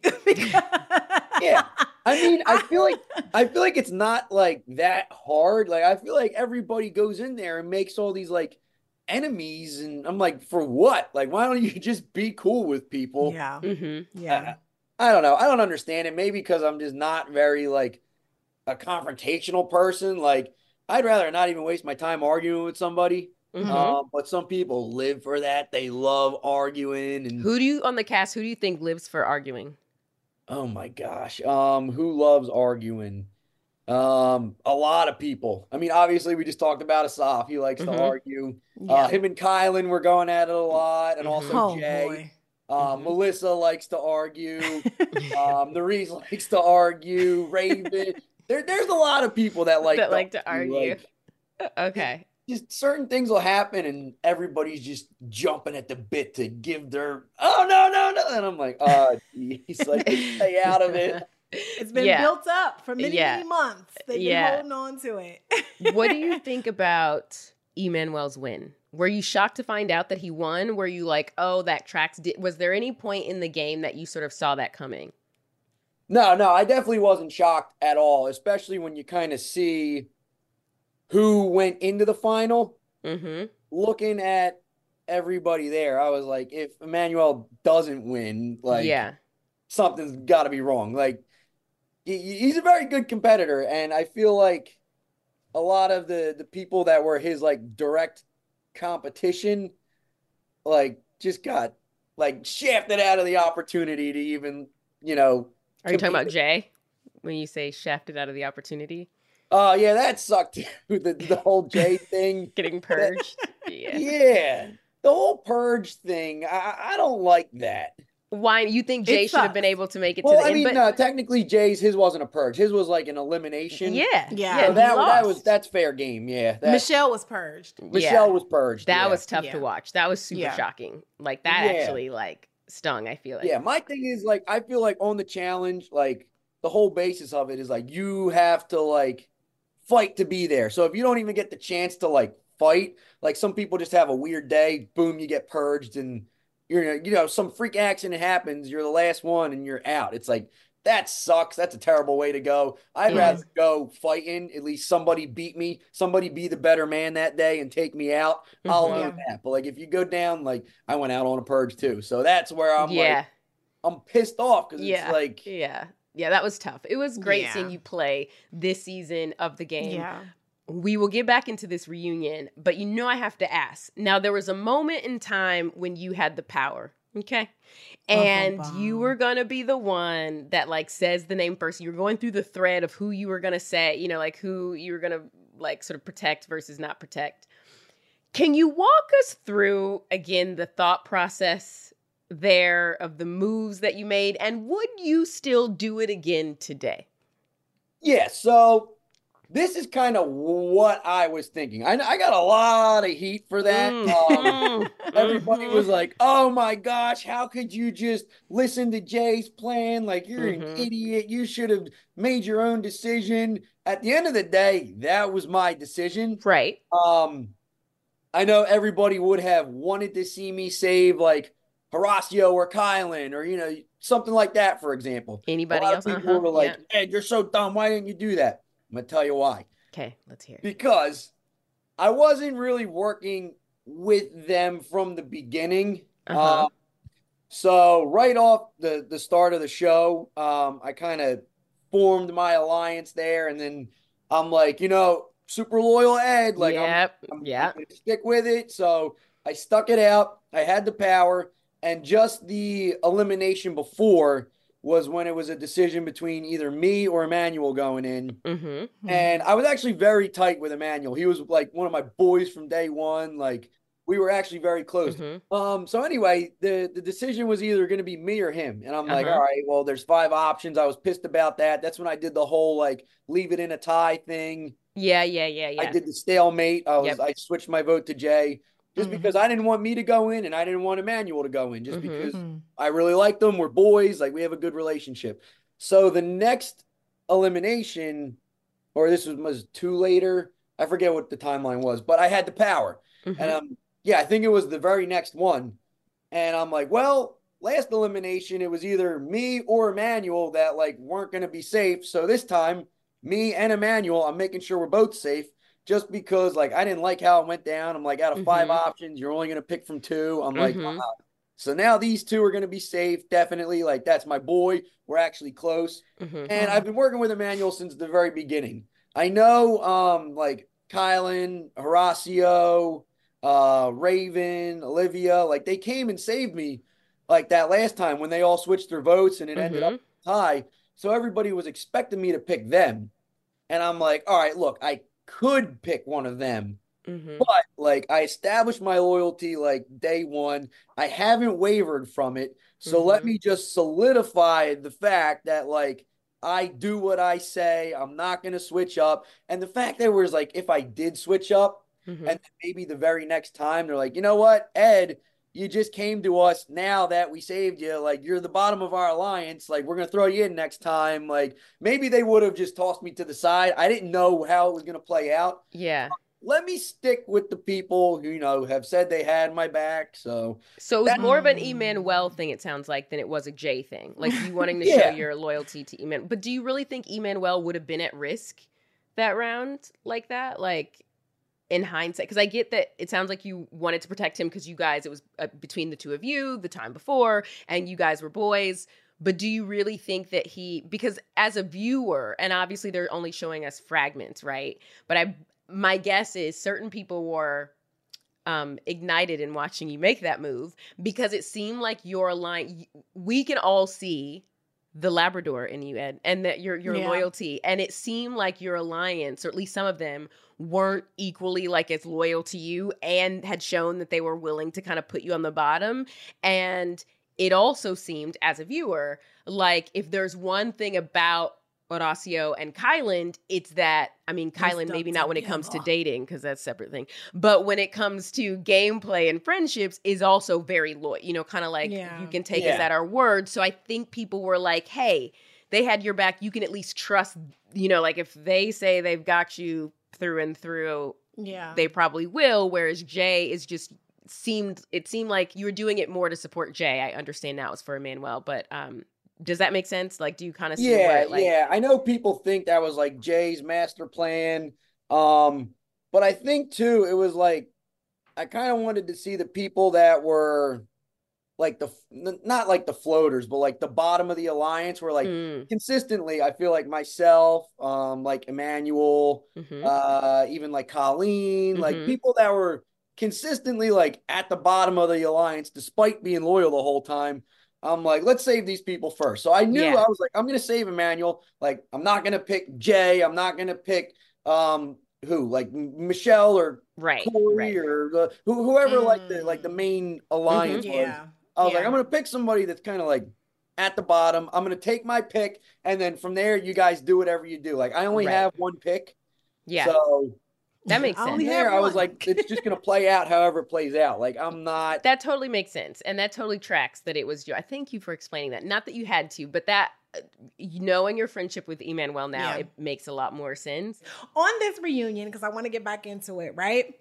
S7: Yeah. I mean, I feel like it's not like that hard. Like, I feel like everybody goes in there and makes all these like enemies, and I'm like, for what? Like, why don't you just be cool with people?
S4: Yeah.
S3: Yeah.
S7: I don't know. I don't understand it. Maybe because I'm just not very like a confrontational person. Like, I'd rather not even waste my time arguing with somebody. But some people live for that. They love arguing. And
S3: who do you think lives for arguing?
S7: Oh my gosh. Who loves arguing? A lot of people. I mean, obviously we just talked about Asaf. He likes to argue.
S4: Yeah.
S7: Him and Kylan were going at it a lot. And also Jay.
S4: Boy.
S7: Melissa likes to argue. Nerese likes to argue. Raven. There's a lot of people that like
S3: to argue. Okay.
S7: Just certain things will happen and everybody's just jumping at the bit to give their, oh, no. And I'm like, geez, like, stay out of it.
S4: It's been built up for many months. They've been holding on to it.
S3: What do you think about Emmanuel's win? Were you shocked to find out that he won? Were you like, oh, that tracks? Was there any point in the game that you sort of saw that coming?
S7: No, I definitely wasn't shocked at all, especially when you kind of see who went into the final. Looking at everybody there, I was like, if Emmanuel doesn't win, like, something's got to be wrong. Like he's a very good competitor, and I feel like a lot of the people that were his like direct competition, like just got like shafted out of the opportunity to even,
S3: Are you talking about Jay when you say shafted out of the opportunity?
S7: Oh, yeah, that sucked too. The whole Jay thing.
S3: Getting purged. Yeah.
S7: Yeah. The whole purge thing. I don't like that.
S3: Why you think Jay should have been able to make it
S7: well,
S3: to the end?
S7: No, technically his wasn't a purge. His was like an elimination.
S3: Yeah.
S7: So that's fair game. Yeah.
S4: Michelle was purged.
S7: Michelle was purged.
S3: That was tough to watch. That was super shocking. Like that actually like stung, I feel like.
S7: Yeah, my thing is like I feel like on the challenge, like the whole basis of it is like you have to like fight to be there. So if you don't even get the chance to like fight, like some people just have a weird day, boom, you get purged and you're some freak accident happens, you're the last one and you're out. It's like that sucks. That's a terrible way to go. I'd rather go fighting, at least somebody beat me, somebody be the better man that day and take me out. I'll do that. But like if you go down, like I went out on a purge too. So that's where I'm like I'm pissed off because it's like
S3: Yeah, that was tough. It was great seeing you play this season of the game. Yeah. We will get back into this reunion, but I have to ask. Now, there was a moment in time when you had the power, okay? And you were going to be the one that, like, says the name first. You were going through the thread of who you were going to say, like, who you were going to, like, sort of protect versus not protect. Can you walk us through, again, the thought process there of the moves that you made, and would you still do it again today?
S7: Yeah, so this is kind of what I was thinking. I got a lot of heat for that. Everybody was like, oh my gosh, how could you just listen to Jay's plan? Like, you're an idiot. You should have made your own decision. At the end of the day, that was my decision.
S3: Right.
S7: I know everybody would have wanted to see me save like Horacio or Kylan or, something like that, for example.
S3: Anybody else?
S7: People were like, hey, you're so dumb. Why didn't you do that? I'm going to tell you why.
S3: Okay, let's hear it.
S7: Because I wasn't really working with them from the beginning. So right off the start of the show, I kind of formed my alliance there. And then I'm like, super loyal Ed. Like, I'm going to stick with it. So I stuck it out. I had the power. And just the elimination before was when it was a decision between either me or Emmanuel going in. And I was actually very tight with Emmanuel. He was like one of my boys from day one. Like we were actually very close. So anyway, the decision was either going to be me or him. And I'm like, all right, well, there's 5 options. I was pissed about that. That's when I did the whole like leave it in a tie thing.
S3: Yeah.
S7: I did the stalemate. I switched my vote to Jay. Just because I didn't want me to go in and I didn't want Emmanuel to go in, just because I really like them. We're boys. Like we have a good relationship. So the next elimination, or this was 2 later. I forget what the timeline was, but I had the power. And I think it was the very next one. And I'm like, well, last elimination, it was either me or Emmanuel that like weren't going to be safe. So this time, me and Emmanuel, I'm making sure we're both safe. Just because, like, I didn't like how it went down. I'm like, out of 5 options, you're only going to pick from 2. I'm like, wow. So now these 2 are going to be safe, definitely. Like, that's my boy. We're actually close. And I've been working with Emmanuel since the very beginning. I know, like, Kylan, Horacio, Raven, Olivia, like, they came and saved me, like, that last time when they all switched their votes and it ended up tie. So everybody was expecting me to pick them. And I'm like, all right, look, I could pick one of them, but like I established my loyalty like day one. I haven't wavered from it. So let me just solidify the fact that like I do what I say. I'm not going to switch up. And the fact that was like, if I did switch up and maybe the very next time they're like, you know what, Ed, you just came to us now that we saved you. Like, you're the bottom of our alliance. Like, we're going to throw you in next time. Like, maybe they would have just tossed me to the side. I didn't know how it was going to play out.
S3: Yeah.
S7: Let me stick with the people who, have said they had my back. So
S3: it was more of an Emmanuel thing, it sounds like, than it was a Jay thing. Like, you wanting to show your loyalty to Emmanuel. But do you really think Emmanuel would have been at risk that round like that? Like, in hindsight, because I get that it sounds like you wanted to protect him because you guys, it was between the 2 of you the time before and you guys were boys. But do you really think that because as a viewer, and obviously they're only showing us fragments, right? But my guess is certain people were ignited in watching you make that move because it seemed like your line, we can all see the Labrador in you, Ed, and that your loyalty. And it seemed like your alliance, or at least some of them, weren't equally like as loyal to you and had shown that they were willing to kind of put you on the bottom. And it also seemed, as a viewer, like if there's one thing about Horacio and Kyland, it's that, I mean, Kyland maybe not when it comes to dating, because that's a separate thing, but when it comes to gameplay and friendships is also very loyal, you know, kind of like you can take us at our word. So I think people were like, hey, they had your back. You can at least trust, you know, like if they say they've got you through and through, they probably will. Whereas Jay is just it seemed like you were doing it more to support Jay. I understand now it's for Emmanuel, but does that make sense? Like, do you kind of see what, like...
S7: Yeah. I know people think that was like Jay's master plan. But I think too, it was like, I kind of wanted to see the people that were like not like the floaters, but like the bottom of the alliance were like consistently, I feel like myself, like Emmanuel, even like Colleen, like people that were consistently like at the bottom of the alliance, despite being loyal the whole time. I'm like, let's save these people first. So I knew I was like, I'm going to save Emmanuel. Like, I'm not going to pick Jay. I'm not going to pick who, like Michelle or Corey or whoever like the main alliance was. I was like, I'm going to pick somebody that's kind of like at the bottom. I'm going to take my pick. And then from there, you guys do whatever you do. Like, I only have one pick.
S3: Yeah.
S7: So
S3: that makes sense.
S7: There, I was like, it's just going to play out however it plays out. Like, I'm not...
S3: That totally makes sense. And that totally tracks that it was you. I thank you for explaining that. Not that you had to, but that, knowing your friendship with Emmanuel now, it makes a lot more sense.
S4: On this reunion, because I want to get back into it, right?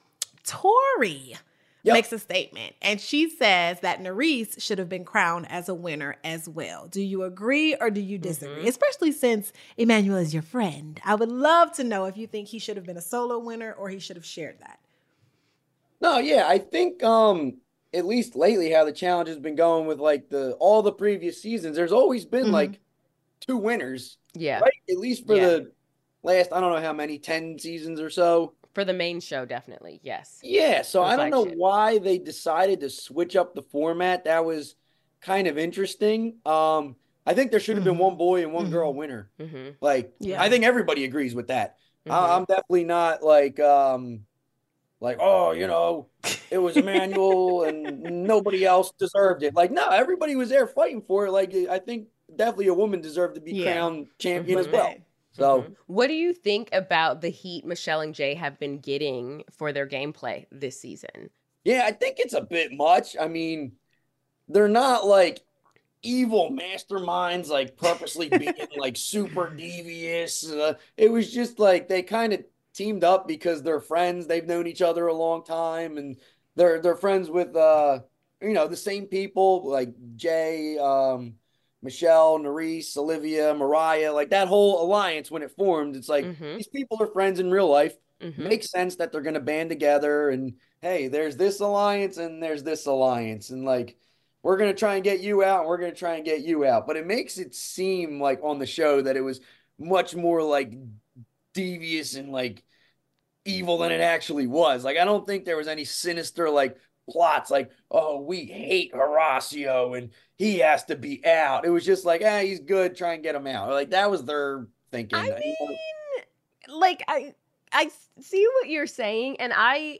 S4: Tori makes a statement, and she says that Nurys should have been crowned as a winner as well. Do you agree or do you disagree? Especially since Emmanuel is your friend. I would love to know if you think he should have been a solo winner or he should have shared that.
S7: No, yeah, I think at least lately how the challenge has been going with like all the previous seasons, there's always been like 2 winners.
S3: Yeah.
S7: Right? At least for the last, I don't know how many, 10 seasons or so.
S3: For the main show, definitely, yes.
S7: Yeah, so I don't know why they decided to switch up the format. That was kind of interesting. I think there should have been one boy and one girl winner. Like, I think everybody agrees with that. I'm definitely not like, oh, you know, it was Emmanuel and nobody else deserved it. Like, no, everybody was there fighting for it. Like, I think definitely a woman deserved to be crowned champion as well. So,
S3: what do you think about the heat Michelle and Jay have been getting for their gameplay this season?
S7: Yeah, I think it's a bit much. I mean, they're not like evil masterminds, like purposely being like super devious. It was just like they kind of teamed up because they're friends. They've known each other a long time, and they're friends with you know, the same people like Jay, Michelle, Nurys, Olivia, Mariah, like that whole alliance when it formed, it's like these people are friends in real life. Makes sense that they're going to band together and hey, there's this alliance and there's this alliance. And like, we're going to try and get you out and we're going to try and get you out. But it makes it seem like on the show that it was much more like devious and like evil than it actually was. Like, I don't think there was any sinister like plots like, oh, we hate Horacio and he has to be out. It was just like, he's good, try and get him out. Like, that was their thinking.
S3: I mean, like, I see what you're saying, and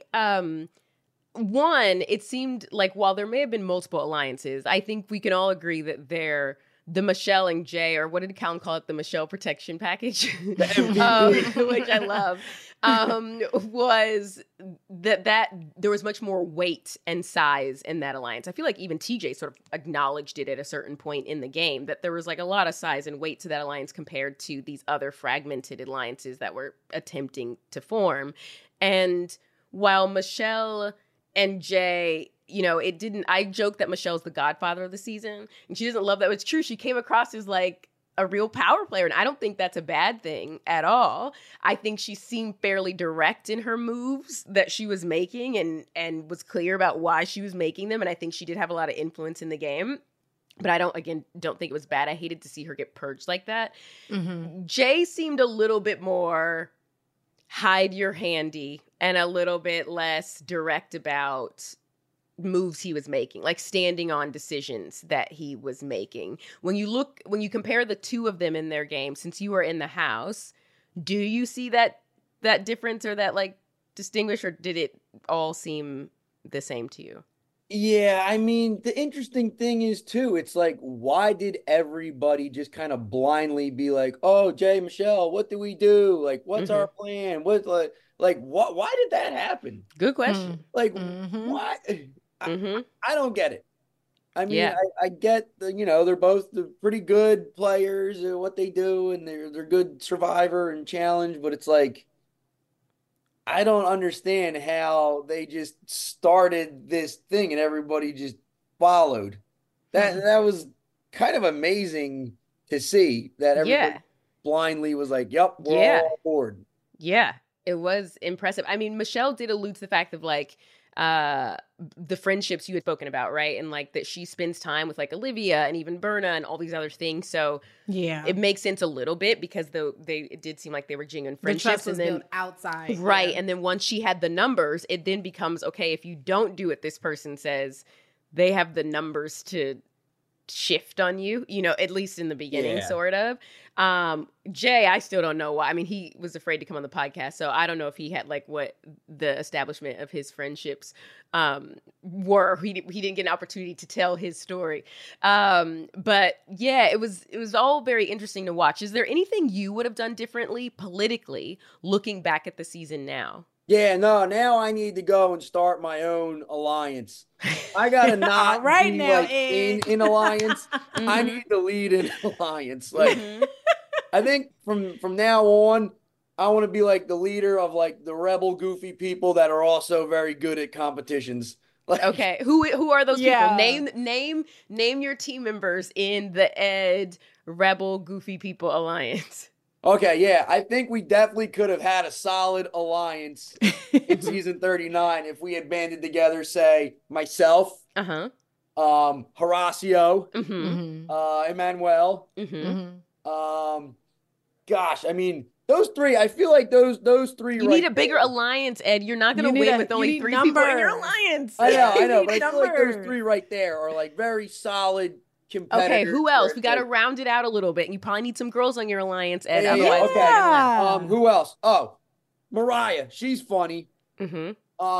S3: one, it seemed like while there may have been multiple alliances, I think we can all agree that the Michelle and Jay, or what did Callan call it? The Michelle protection package, which I love, was that there was much more weight and size in that alliance. I feel like even TJ sort of acknowledged it at a certain point in the game, that there was like a lot of size and weight to that alliance compared to these other fragmented alliances that were attempting to form. And while Michelle and Jay, you know, I joke that Michelle's the godfather of the season, and she doesn't love that. It's true. She came across as like a real power player, and I don't think that's a bad thing at all. I think she seemed fairly direct in her moves that she was making and was clear about why she was making them, and I think she did have a lot of influence in the game. But I don't think it was bad. I hated to see her get purged like that. Jay seemed a little bit more hide your handy and a little bit less direct about moves he was making, like standing on decisions that he was making. When you compare the two of them in their game, since you were in the house, do you see that difference or that like distinguish, or did it all seem the same to you?
S7: Yeah, I mean, the interesting thing is too, it's like, why did everybody just kind of blindly be like, "Oh, Jay, Michelle, what do we do? Like, what's our plan? What what? Why did that happen?"
S3: Good question.
S7: Like, why? I don't get it. I mean, I get they're both pretty good players and what they do, and they're good Survivor and Challenge, but it's like, I don't understand how they just started this thing and everybody just followed. That was kind of amazing to see that everybody blindly was like, "Yep, we're all on board."
S3: Yeah, it was impressive. I mean, Michelle did allude to the fact of like the friendships you had spoken about, right? And like that she spends time with like Olivia and even Berna and all these other things. So yeah, it makes sense a little bit because it did seem like they were genuine friendships.
S4: The trust was built outside.
S3: Right. Yeah. And then once she had the numbers, it then becomes, okay, if you don't do what this person says, they have the numbers to shift on you, at least in the beginning, sort of. Jay, I still don't know why. I mean, he was afraid to come on the podcast, so I don't know if he had like what the establishment of his friendships were. He didn't get an opportunity to tell his story. But yeah, it was all very interesting to watch. Is there anything you would have done differently politically looking back at the season now?
S7: Yeah, no, now I need to go and start my own alliance. I gotta not
S4: right
S7: be
S4: now,
S7: like in alliance. I need to lead an alliance. Like I think from now on, I want to be like the leader of like the rebel goofy people that are also very good at competitions. Like,
S3: okay, who are those people? Name your team members in the Ed Rebel Goofy People Alliance.
S7: Okay, yeah, I think we definitely could have had a solid alliance in season 39 if we had banded together, say, myself, Horacio, Emmanuel. Gosh, I mean, those three, I feel like those three.
S3: You need a bigger alliance, Ed. You're not going to win with only three people in your alliance.
S7: I know, but I feel like those three right there are like very solid competitors.
S3: Okay, who else? We got to round it out a little bit. And you probably need some girls on your alliance, Ed.
S7: Otherwise, okay. Who else? Oh, Mariah. She's funny. We're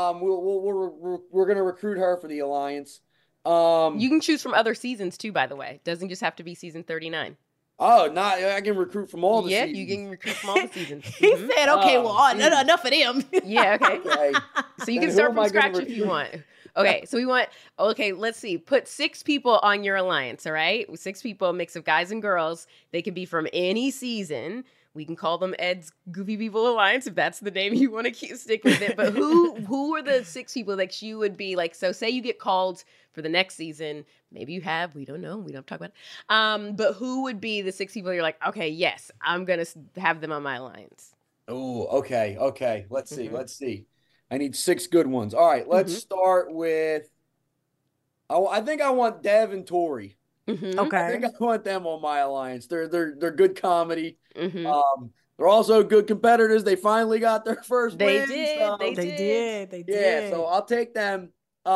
S7: gonna recruit her for the alliance.
S3: You can choose from other seasons too, by the way. Doesn't just have to be season 39.
S7: Oh, I can recruit from all the seasons.
S3: Yeah, you can recruit from all the seasons.
S4: He said, okay, enough of them.
S3: Yeah, okay. So you can start from scratch if you want. Okay, so let's see. Put 6 people on your alliance, all right? 6 people, a mix of guys and girls. They can be from any season. We can call them Ed's Goofy People Alliance if that's the name you want to stick with it. But who are the 6 people that you would be like, so say you get called for the next season. Maybe you have. We don't know. We don't talk about it. But who would be the 6 people you're like, okay, yes, I'm going to have them on my alliance?
S7: Oh, okay. Let's see. I need 6 good ones. All right, let's start with. I think I want Dev and Tori.
S4: Okay,
S7: I think I want them on my alliance. They're good comedy. They're also good competitors. They finally got their first win.
S3: They did.
S7: Yeah, so I'll take them.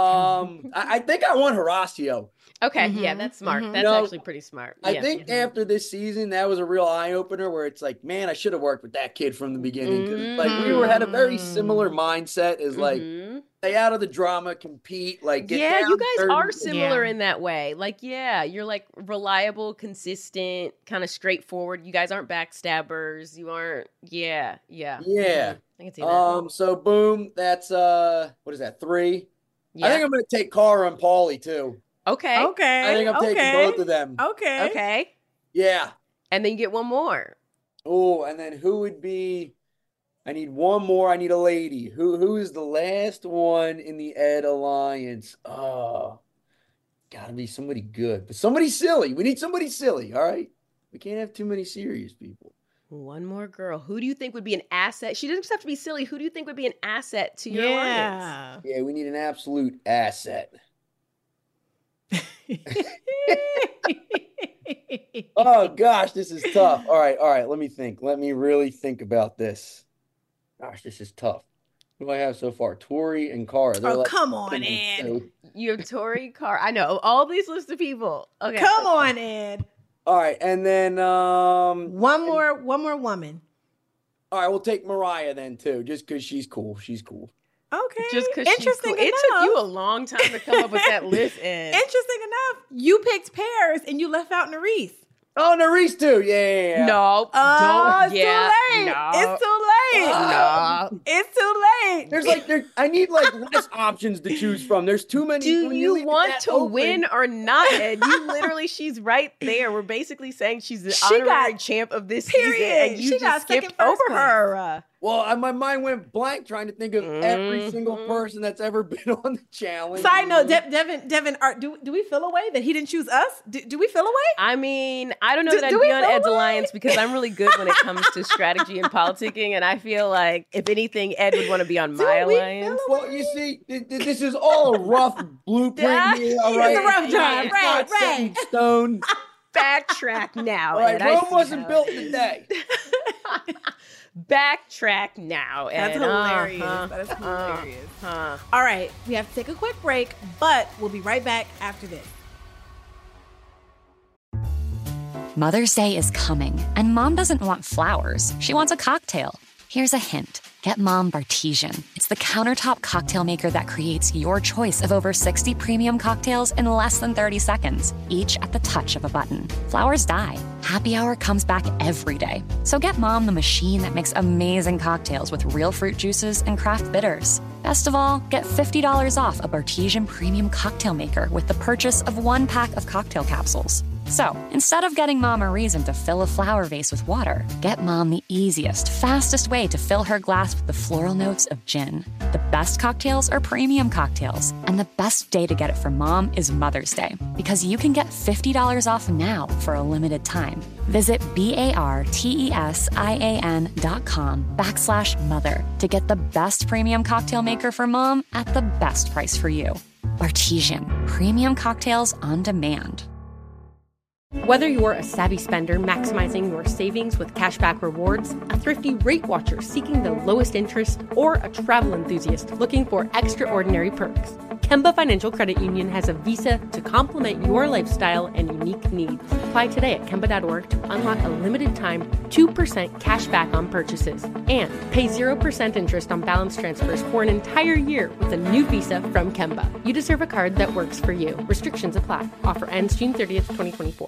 S7: I think I want Horacio.
S3: Okay, yeah, that's smart. That's actually pretty smart.
S7: I think after this season, that was a real eye opener where it's like, man, I should have worked with that kid from the beginning. 'Cause, like we had a very similar mindset as like stay out of the drama, compete. Like
S3: you guys are similar in that way. Like you're like reliable, consistent, kind of straightforward. You guys aren't backstabbers. You aren't. Yeah.
S7: I
S3: can see that.
S7: So boom, that's what is that? 3. Yeah. I think I'm going to take Cara and Paulie too.
S3: Okay.
S7: I think I'm taking both of them.
S3: Okay.
S7: Yeah.
S3: And then you get one more.
S7: Oh, and then who would be? I need one more. I need a lady. Who is the last one in the Ed Alliance? Oh, gotta be somebody good, but somebody silly. We need somebody silly. All right. We can't have too many serious people.
S3: One more girl. Who do you think would be an asset? She doesn't just have to be silly. Who do you think would be an asset to your alliance?
S7: Yeah, we need an absolute asset. Oh gosh, this is tough. All right. Let me think. Let me really think about this. Gosh, this is tough. Who do I have so far? Tori and Cara. They're
S4: come on, Ed.
S3: You have Tori, Cara. I know all these lists of people. Okay,
S4: come on, Ed.
S7: All right, and then
S4: one more woman.
S7: All right, we'll take Mariah then too, just because she's cool. She's cool.
S4: Okay,
S3: just because she's cool. It took you a long time to come up with that list. And
S4: interesting enough, you picked Paris and you left out Nerys.
S7: Oh, Nerys too. Yeah.
S3: No.
S4: It's too late.
S3: No.
S4: It's too late.
S3: No.
S4: It's too late.
S7: I need less options to choose from. There's too many.
S3: Do you want to win or not, Ed? You literally, she's right there. We're basically saying she's the honorary champ of this season, and you just skipped over her.
S7: Well, my mind went blank trying to think of every single person that's ever been on the challenge.
S4: Side note, Devin, do we feel a way that he didn't choose us? Do we feel a way?
S3: I mean, I don't know that I'd be on Ed's alliance because I'm really good when it comes to strategy and politicking, and I feel like, if anything, Ed would want to be on my alliance.
S7: Well, you see, this is all a rough blueprint here, all right?
S4: It's a rough job, right.
S7: Set in stone.
S3: Backtrack now,
S7: all right,
S3: Ed.
S7: Rome wasn't built today.
S3: Backtrack now.
S4: That's hilarious. That is hilarious. All right, we have to take a quick break, but we'll be right back after this.
S5: Mother's Day is coming, and Mom doesn't want flowers. She wants a cocktail. Here's a hint. Get Mom Bartesian. It's the countertop cocktail maker that creates your choice of over 60 premium cocktails in less than 30 seconds, each at the touch of a button. Flowers die. Happy Hour comes back every day. So get Mom the machine that makes amazing cocktails with real fruit juices and craft bitters. Best of all, get $50 off a Bartesian premium cocktail maker with the purchase of 1 pack of cocktail capsules. So, instead of getting Mom a reason to fill a flower vase with water, get Mom the easiest, fastest way to fill her glass with the floral notes of gin. The best cocktails are premium cocktails, and the best day to get it for Mom is Mother's Day, because you can get $50 off now for a limited time. Visit BARTESIAN.com/mother to get the best premium cocktail maker for Mom at the best price for you. Bartesian, premium cocktails on demand.
S6: Whether you're a savvy spender maximizing your savings with cashback rewards, a thrifty rate watcher seeking the lowest interest, or a travel enthusiast looking for extraordinary perks, Kemba Financial Credit Union has a visa to complement your lifestyle and unique needs. Apply today at Kemba.org to unlock a limited-time 2% cash back on purchases and pay 0% interest on balance transfers for an entire year with a new visa from Kemba. You deserve a card that works for you. Restrictions apply. Offer ends June 30th, 2024.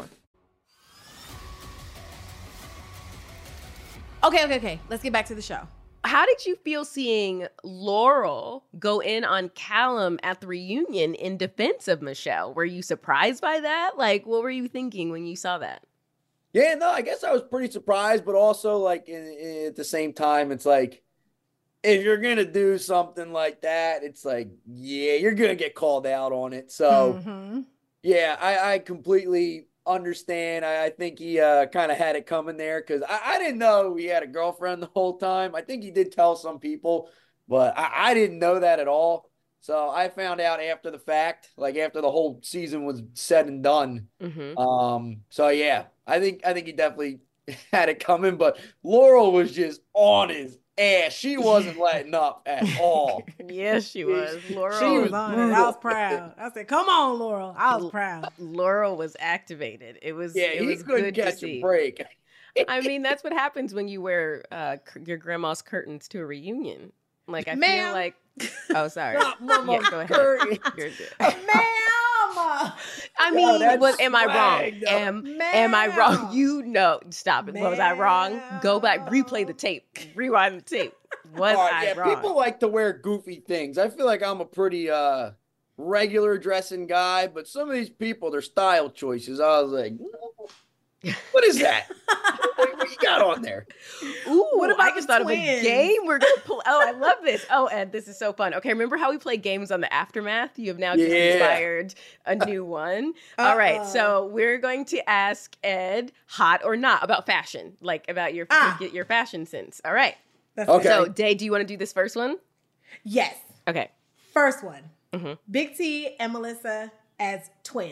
S4: Okay. Let's get back to the show.
S3: How did you feel seeing Laurel go in on Callum at the reunion in defense of Michelle? Were you surprised by that? Like, what were you thinking when you saw that?
S7: Yeah, no, I guess I was pretty surprised, but also like at the same time, it's like, if you're going to do something like that, it's like, yeah, you're going to get called out on it. So, yeah, I completely understand. I think he kind of had it coming there because I didn't know he had a girlfriend the whole time. I think he did tell some people, but I didn't know that at all. So I found out after the fact, like after the whole season was said and done. So yeah, I think he definitely had it coming, but Laurel was just on his ass. She wasn't letting up at all.
S3: Yes, she was. Laurel
S4: she was on it. I was proud. I said, "Come on, Laurel." I was proud.
S3: Laurel was activated. It was
S7: he
S3: was
S7: couldn't
S3: good
S7: catch
S3: to see.
S7: a break.
S3: I mean, that's what happens when you wear your grandma's curtains to a reunion. Like I feel like, oh sorry,
S7: Not Mama
S3: go ahead. You're good.
S4: Ma'am.
S3: I mean,
S7: that's
S3: am I wrong?
S7: swag,
S3: Am I wrong? You know, stop it. Was I wrong? Go back, replay the tape, rewind the tape. Was I wrong?
S7: People like to wear goofy things. I feel like I'm a pretty regular dressing guy, but some of these people, their style choices, I was like, what is that? What you got on there?
S3: Ooh,
S4: what about
S3: I just thought of a game we're going to pull. Oh, I love this. Oh, Ed, this is so fun. Okay, remember how we play games on the Aftermath? You have now just inspired a new one. All right, so we're going to ask Ed, hot or not, about fashion, like about your fashion sense. All right.
S7: Okay.
S3: So, Day, do you want to do this first one?
S4: Yes.
S3: Okay.
S4: First one. Big T and Melissa as twins.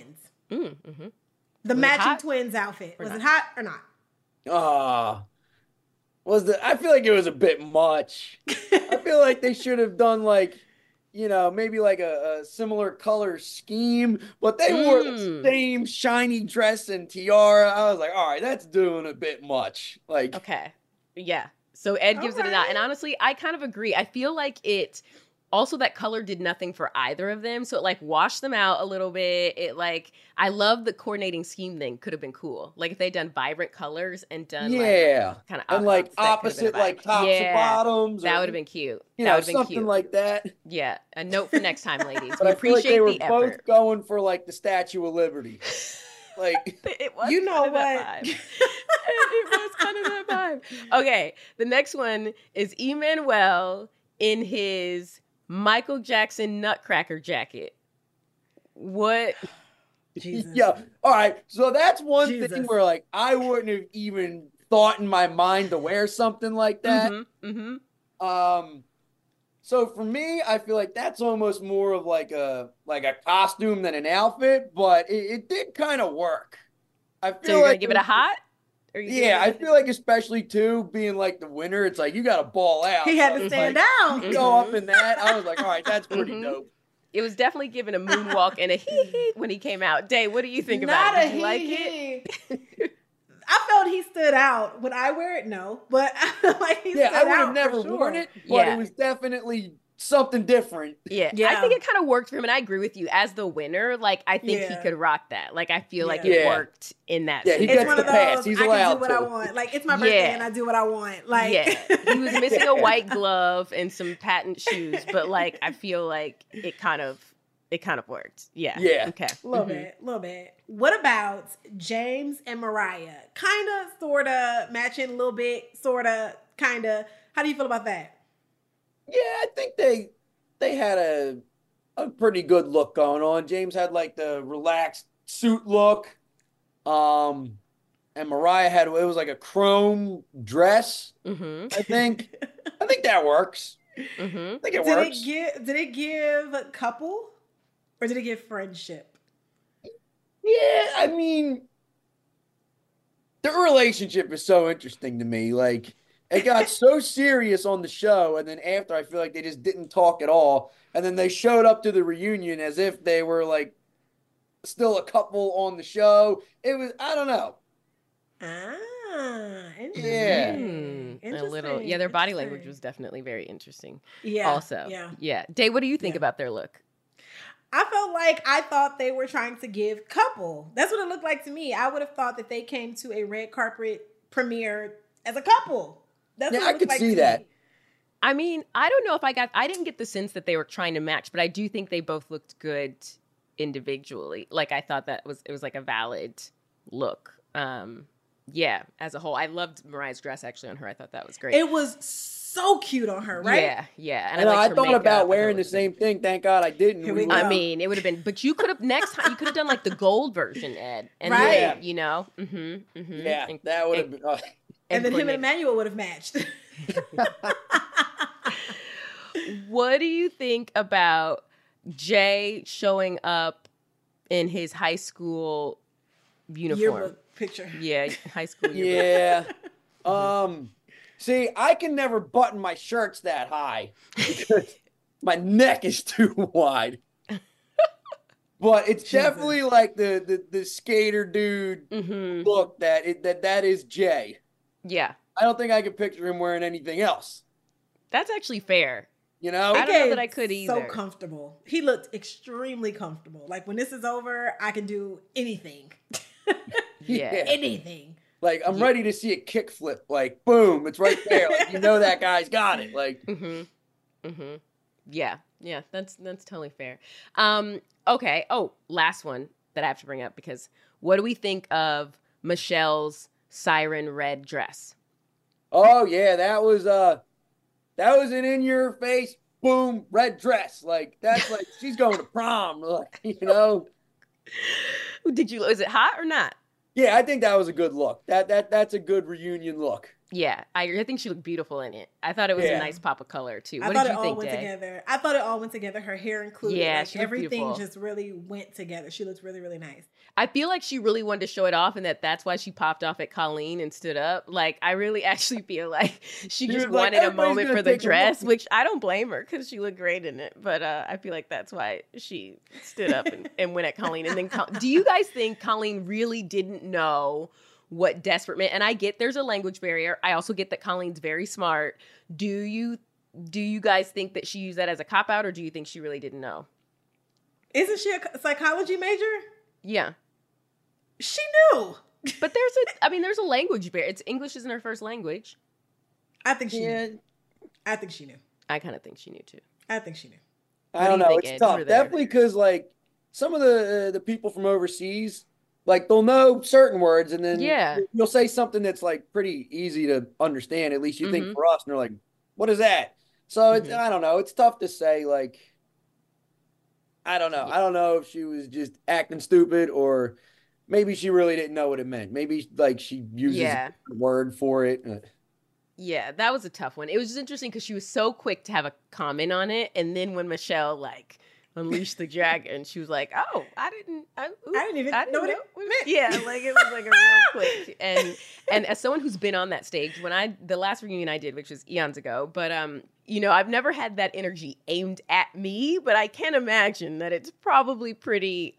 S3: Mm-hmm.
S4: The matching twins outfit. Was it hot or not?
S7: I feel like it was a bit much. I feel like they should have done like, maybe like a similar color scheme, but they wore the same shiny dress and tiara. I was like, all right, that's doing a bit much. Like,
S3: okay. Yeah. So Ed gives it a nod. And honestly, I kind of agree. I feel like also that color did nothing for either of them. So it like washed them out a little bit. It like, I love the coordinating scheme thing. Could have been cool. Like if they'd done vibrant colors and done like kind of
S7: and like opposite like tops and bottoms.
S3: That would have been cute.
S7: That would have been something cute. Like that.
S3: Yeah. A note for next time, ladies.
S7: But I feel like they were both going for like the Statue of Liberty. Like,
S3: it was
S4: you know what?
S3: It was kind of that vibe. Okay. The next one is Emmanuel in his Michael Jackson Nutcracker jacket. What?
S4: Jesus.
S7: Yeah. All right. So that's one thing where like I wouldn't have even thought in my mind to wear something like that. So for me, I feel like that's almost more of like a costume than an outfit, but it did kind of work. I feel
S3: so you're gonna give it a hot?
S7: Yeah, I feel like especially too being like the winner, it's like you got to ball out.
S4: He had to stand out.
S7: Go up in that. I was like, all right, that's pretty dope.
S3: It was definitely given a moonwalk and a hee when he came out. Day, what do you think about it? Did you like it?
S4: I felt he stood out. Would I wear it? No, but I feel like he stood out.
S7: Yeah, I would have never worn it, but it was definitely something different.
S3: Yeah. I think it kind of worked for him, and I agree with you. As the winner, like I think he could rock that. Like I feel like it worked in that.
S7: Yeah, he gets the pass. He's allowed
S4: I can do what I want. Like it's my birthday and I do what I want. Like
S3: he was missing a white glove and some patent shoes, but like I feel like it kind of worked. Yeah.
S7: Yeah.
S3: Okay.
S4: A little bit. What about James and Mariah? Kind of, sort of, matching a little bit, sort of, kind of. How do you feel about that?
S7: Yeah, I think they had a pretty good look going on. James had like the relaxed suit look. And Mariah it was like a chrome dress. I think that works. I think it works.
S4: Did it give a couple? Or did it give friendship?
S7: Yeah, I mean, the relationship is so interesting to me. Like, it got so serious on the show, and then after, I feel like they just didn't talk at all. And then they showed up to the reunion as if they were, like, still a couple on the show. It was, I don't know.
S4: Interesting.
S7: Yeah.
S3: A little, their body language was definitely very interesting.
S4: Yeah.
S3: Also. Yeah. Day, what do you think about their look?
S4: I thought they were trying to give couple. That's what it looked like to me. I would have thought that they came to a red carpet premiere as a couple. That's what it
S7: I could
S4: like
S7: see that.
S4: Me.
S3: I mean, I don't know if I didn't get the sense that they were trying to match, but I do think they both looked good individually. Like I thought it was like a valid look. As a whole. I loved Mariah's dress actually on her. I thought that was great.
S4: It was so cute on her, right?
S3: Yeah.
S7: And I thought about wearing the same thing. Thank God I didn't.
S3: I mean, it would have been, but you could have next time. You could have done like the gold version, Ed, and
S4: right?
S3: Then,
S7: Yeah, that would have been.
S4: And then him and Emmanuel would have matched.
S3: What do you think about Jay showing up in his high school uniform?
S4: Yearbook picture.
S3: Yeah, high school yearbook.
S7: Yeah. See, I can never button my shirts that high because my neck is too wide. But it's definitely like the skater dude look that is Jay.
S3: Yeah.
S7: I don't think I could picture him wearing anything else.
S3: That's actually fair.
S7: You know?
S3: I don't know that I could either.
S4: So comfortable. He looked extremely comfortable. Like when this is over, I can do anything. Anything.
S7: Like I'm ready to see a kickflip. Like boom, it's right there. Like you know that guy's got it. Like
S3: Yeah, that's totally fair. Okay. Oh, last one that I have to bring up because what do we think of Michelle's siren red dress?
S7: Oh yeah, that was an in your face boom red dress. Like that's like she's going to prom. Like, you know.
S3: Is it hot or not?
S7: Yeah, I think that was a good look. That's a good reunion look.
S3: Yeah, I think she looked beautiful in it. I thought it was a nice pop of color too. What did you think, Day?
S4: Together. I thought it all went together. Her hair included.
S3: Yeah,
S4: like, everything just really went together. She looks really, really nice.
S3: I feel like she really wanted to show it off, and that's why she popped off at Colleen and stood up. Like, I really actually feel like she just wanted a moment for the dress, which I don't blame her because she looked great in it. But I feel like that's why she stood up and went at Colleen. And then, do you guys think Colleen really didn't know what desperate meant? And I get there's a language barrier. I also get that Colleen's very smart. Do you guys think that she used that as a cop out, or do you think she really didn't know?
S4: Isn't she a psychology major?
S3: Yeah.
S4: She knew.
S3: But there's a language barrier. English isn't her first language.
S4: I think she knew. I think she knew.
S3: I kind of think she knew too.
S4: I think she knew.
S7: I don't know. It's tough. Definitely because like some of the people from overseas, like they'll know certain words, and then you'll say something that's like pretty easy to understand. At least you think for us, and they're like, "What is that?" So it's, I don't know. It's tough to say. Like, I don't know. I don't know if she was just acting stupid, or maybe she really didn't know what it meant. Maybe like she uses a word for it.
S3: Yeah, that was a tough one. It was just interesting because she was so quick to have a comment on it, and then when Michelle like unleashed the dragon, she was like, "Oh, I didn't even know what it meant." Yeah, like it was like a real quick. And as someone who's been on that stage, the last reunion I did, which was eons ago, but I've never had that energy aimed at me, but I can imagine that it's probably pretty,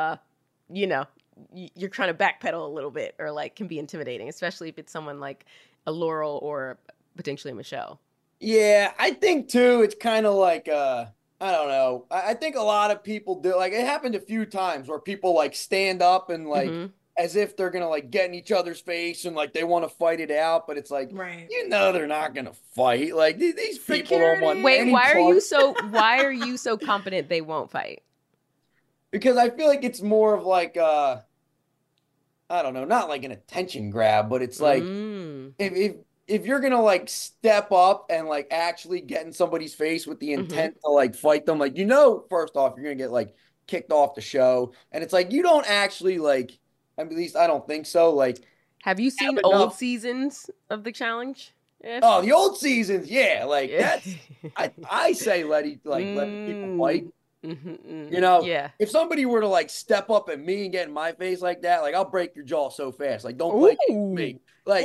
S3: you're trying to backpedal a little bit, or like can be intimidating, especially if it's someone like a Laurel or potentially a Michelle.
S7: Yeah, I think too. It's kind of like I don't know. I think a lot of people do. Like, it happened a few times where people like stand up and like as if they're gonna like get in each other's face and like they want to fight it out, but it's like, they're not gonna fight. Like these people don't want.
S3: Wait, why are you so confident they won't fight?
S7: Because I feel like it's more of like I don't know, not like an attention grab, but it's like if you're gonna like step up and like actually get in somebody's face with the intent to like fight them, like, first off, you're gonna get like kicked off the show. And it's like, you don't actually like, at least I don't think so. Like,
S3: have you seen old seasons of the challenge?
S7: Oh, the old seasons, yeah. Like that's I say let people fight. If somebody were to like step up at me and get in my face like that, like I'll break your jaw so fast. Like, don't play with me. Like,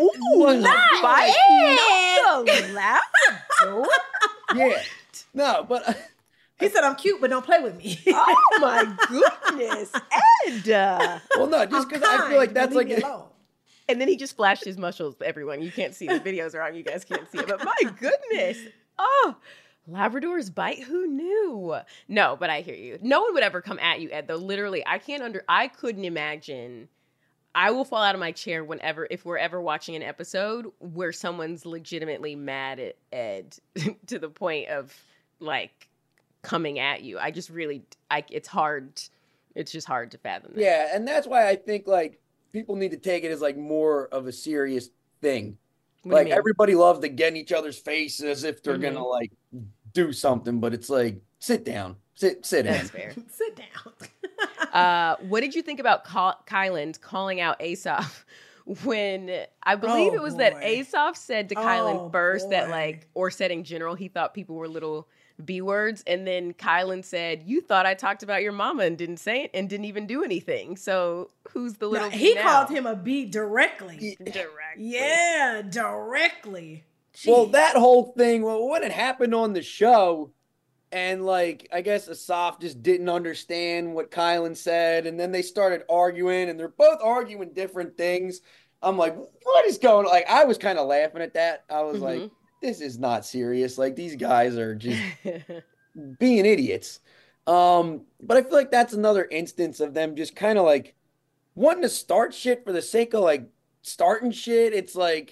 S7: yeah. No, but
S4: he said I'm cute, but don't play with me.
S3: Oh my goodness, Ed.
S7: Well, no, just because I feel like that's like
S3: and then he just flashed his muscles. Everyone, you can't see the videos are on. You guys can't see it, but my goodness. Oh. Labradors bite? Who knew? No, but I hear you. No one would ever come at you, Ed, though. Literally, I couldn't imagine. I will fall out of my chair if we're ever watching an episode where someone's legitimately mad at Ed to the point of like coming at you. It's hard. It's just hard to fathom that.
S7: Yeah, and that's why I think like people need to take it as like more of a serious thing. Like everybody loves to get in each other's face as if they're gonna like do something, but it's like sit down, sit down.
S3: That's fair.
S4: Sit down.
S3: What did you think about Kyland calling out Asaf when I believe it was that Asaf said to Kyland first that like, or said in general, he thought people were little B words, and then Kyland said, "You thought I talked about your mama and didn't say it and didn't even do anything. So who's the little?"
S4: He called him a B directly. Yeah, directly. Jeez.
S7: Well, that whole thing. Well, when it happened on the show, and like I guess Asaf just didn't understand what Kyland said, and then they started arguing, and they're both arguing different things. I'm like, what is going on? Like, I was kind of laughing at that. I was like, this is not serious. Like, these guys are just being idiots. But I feel like that's another instance of them just kind of like wanting to start shit for the sake of like starting shit. It's like,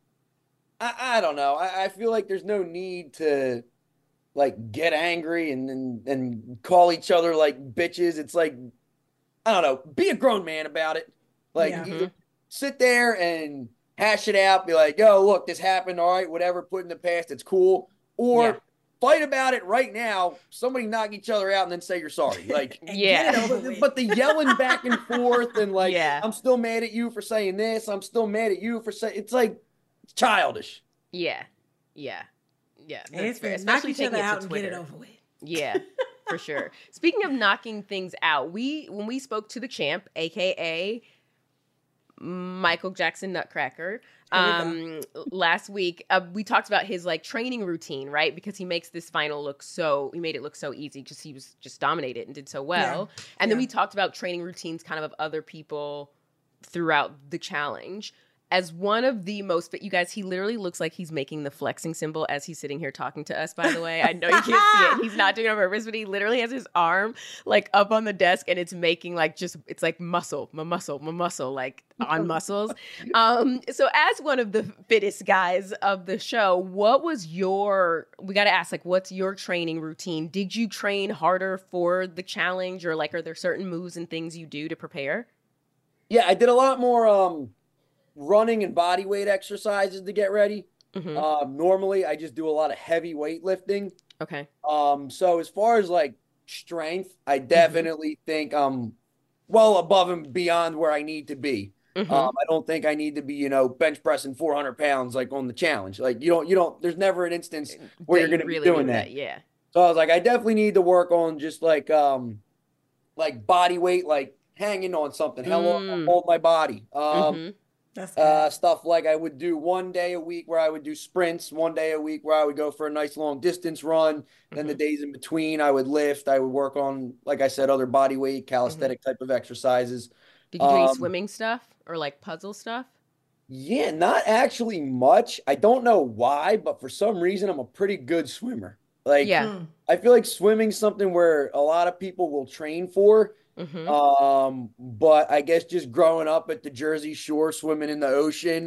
S7: I don't know. I feel like there's no need to like get angry and call each other like bitches. It's like, I don't know, be a grown man about it. Like, either sit there and hash it out, be like, yo, look, this happened, all right, whatever, put in the past, it's cool. Or fight about it right now, somebody knock each other out and then say you're sorry. Like, but the yelling back and forth and like, I'm still mad at you for saying this, I'm still mad at you for saying, it's like, It's childish.
S3: Yeah.
S4: It's
S3: fair.
S4: knock
S3: Especially
S4: each
S3: taking
S4: other
S3: it
S4: out
S3: to
S4: and
S3: Twitter.
S4: get it over with.
S3: Yeah, for sure. Speaking of knocking things out, when we spoke to the champ, aka Michael Jackson Nutcracker, last week, we talked about his like training routine, right? Because he makes this final he made it look so easy because he was just dominated and did so well. Yeah. And then we talked about training routines kind of other people throughout the challenge. As one of the most, you guys, he literally looks like he's making the flexing symbol as he's sitting here talking to us, by the way. I know you can't see it. He's not doing it on purpose, but he literally has his arm like up on the desk and it's making like it's like muscle, like on muscles. So as one of the fittest guys of the show, we got to ask, like, what's your training routine? Did you train harder for the challenge, or like, are there certain moves and things you do to prepare?
S7: Yeah, I did a lot more, running and body weight exercises to get ready. Normally I just do a lot of heavy weightlifting.
S3: Okay.
S7: So as far as like strength, I definitely think I'm well above and beyond where I need to be. I don't think I need to be, bench pressing 400 pounds like on the challenge. Like you don't there's never an instance where you're going to be doing that.
S3: Yeah.
S7: So I was like, I definitely need to work on just like body weight, like hanging on something, how long I hold my body. Stuff like I would do 1 day a week where I would do sprints, 1 day a week where I would go for a nice long distance run. Then the days in between, I would lift. I would work on, like I said, other body weight, calisthenic type of exercises.
S3: Did you do any swimming stuff or like puzzle stuff?
S7: Yeah, not actually much. I don't know why, but for some reason, I'm a pretty good swimmer. Like, I feel like swimming's something where a lot of people will train for. But I guess just growing up at the Jersey Shore, swimming in the ocean,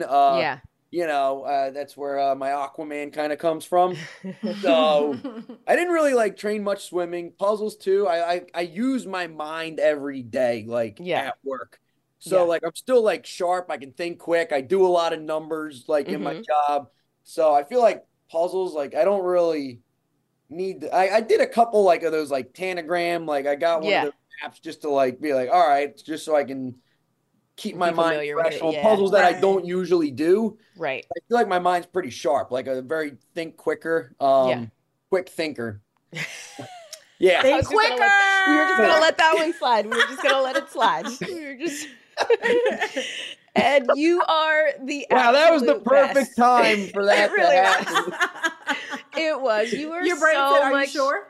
S7: that's where my Aquaman kind of comes from. So I didn't really like train much swimming. Puzzles too. I use my mind every day, like at work. So like I'm still like sharp. I can think quick. I do a lot of numbers like in my job. So I feel like puzzles, like I don't really need I did a couple like of those like Tanagram. Like I got one of those apps just to like be like, all right, just so I can keep my mind fresh on puzzles that I don't usually do.
S3: Right.
S7: I feel like my mind's pretty sharp, like a very quick thinker. Yeah.
S4: Think quicker.
S3: We were just gonna let that one slide. We were just gonna let it slide. We were just And you are the
S7: that was the perfect
S3: best.
S7: Time for that
S3: really
S7: to happen.
S3: It was. You were
S4: Your brain
S3: so
S4: said, "Are
S3: much
S4: you sure?"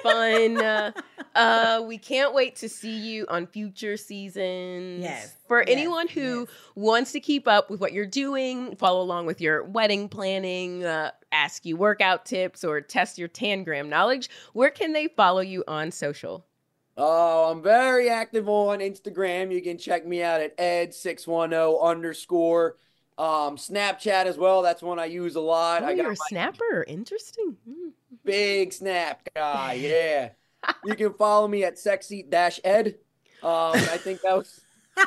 S3: fun. We can't wait to see you on future seasons.
S4: Yes.
S3: For anyone who wants to keep up with what you're doing, follow along with your wedding planning, ask you workout tips, or test your Tangram knowledge, where can they follow you on social?
S7: Oh, I'm very active on Instagram. You can check me out at ed610_. Snapchat as well. That's one I use a lot.
S3: Oh, you're a snapper. Interesting.
S7: Big snap guy. Yeah. You can follow me at sexy-ed. I think that was.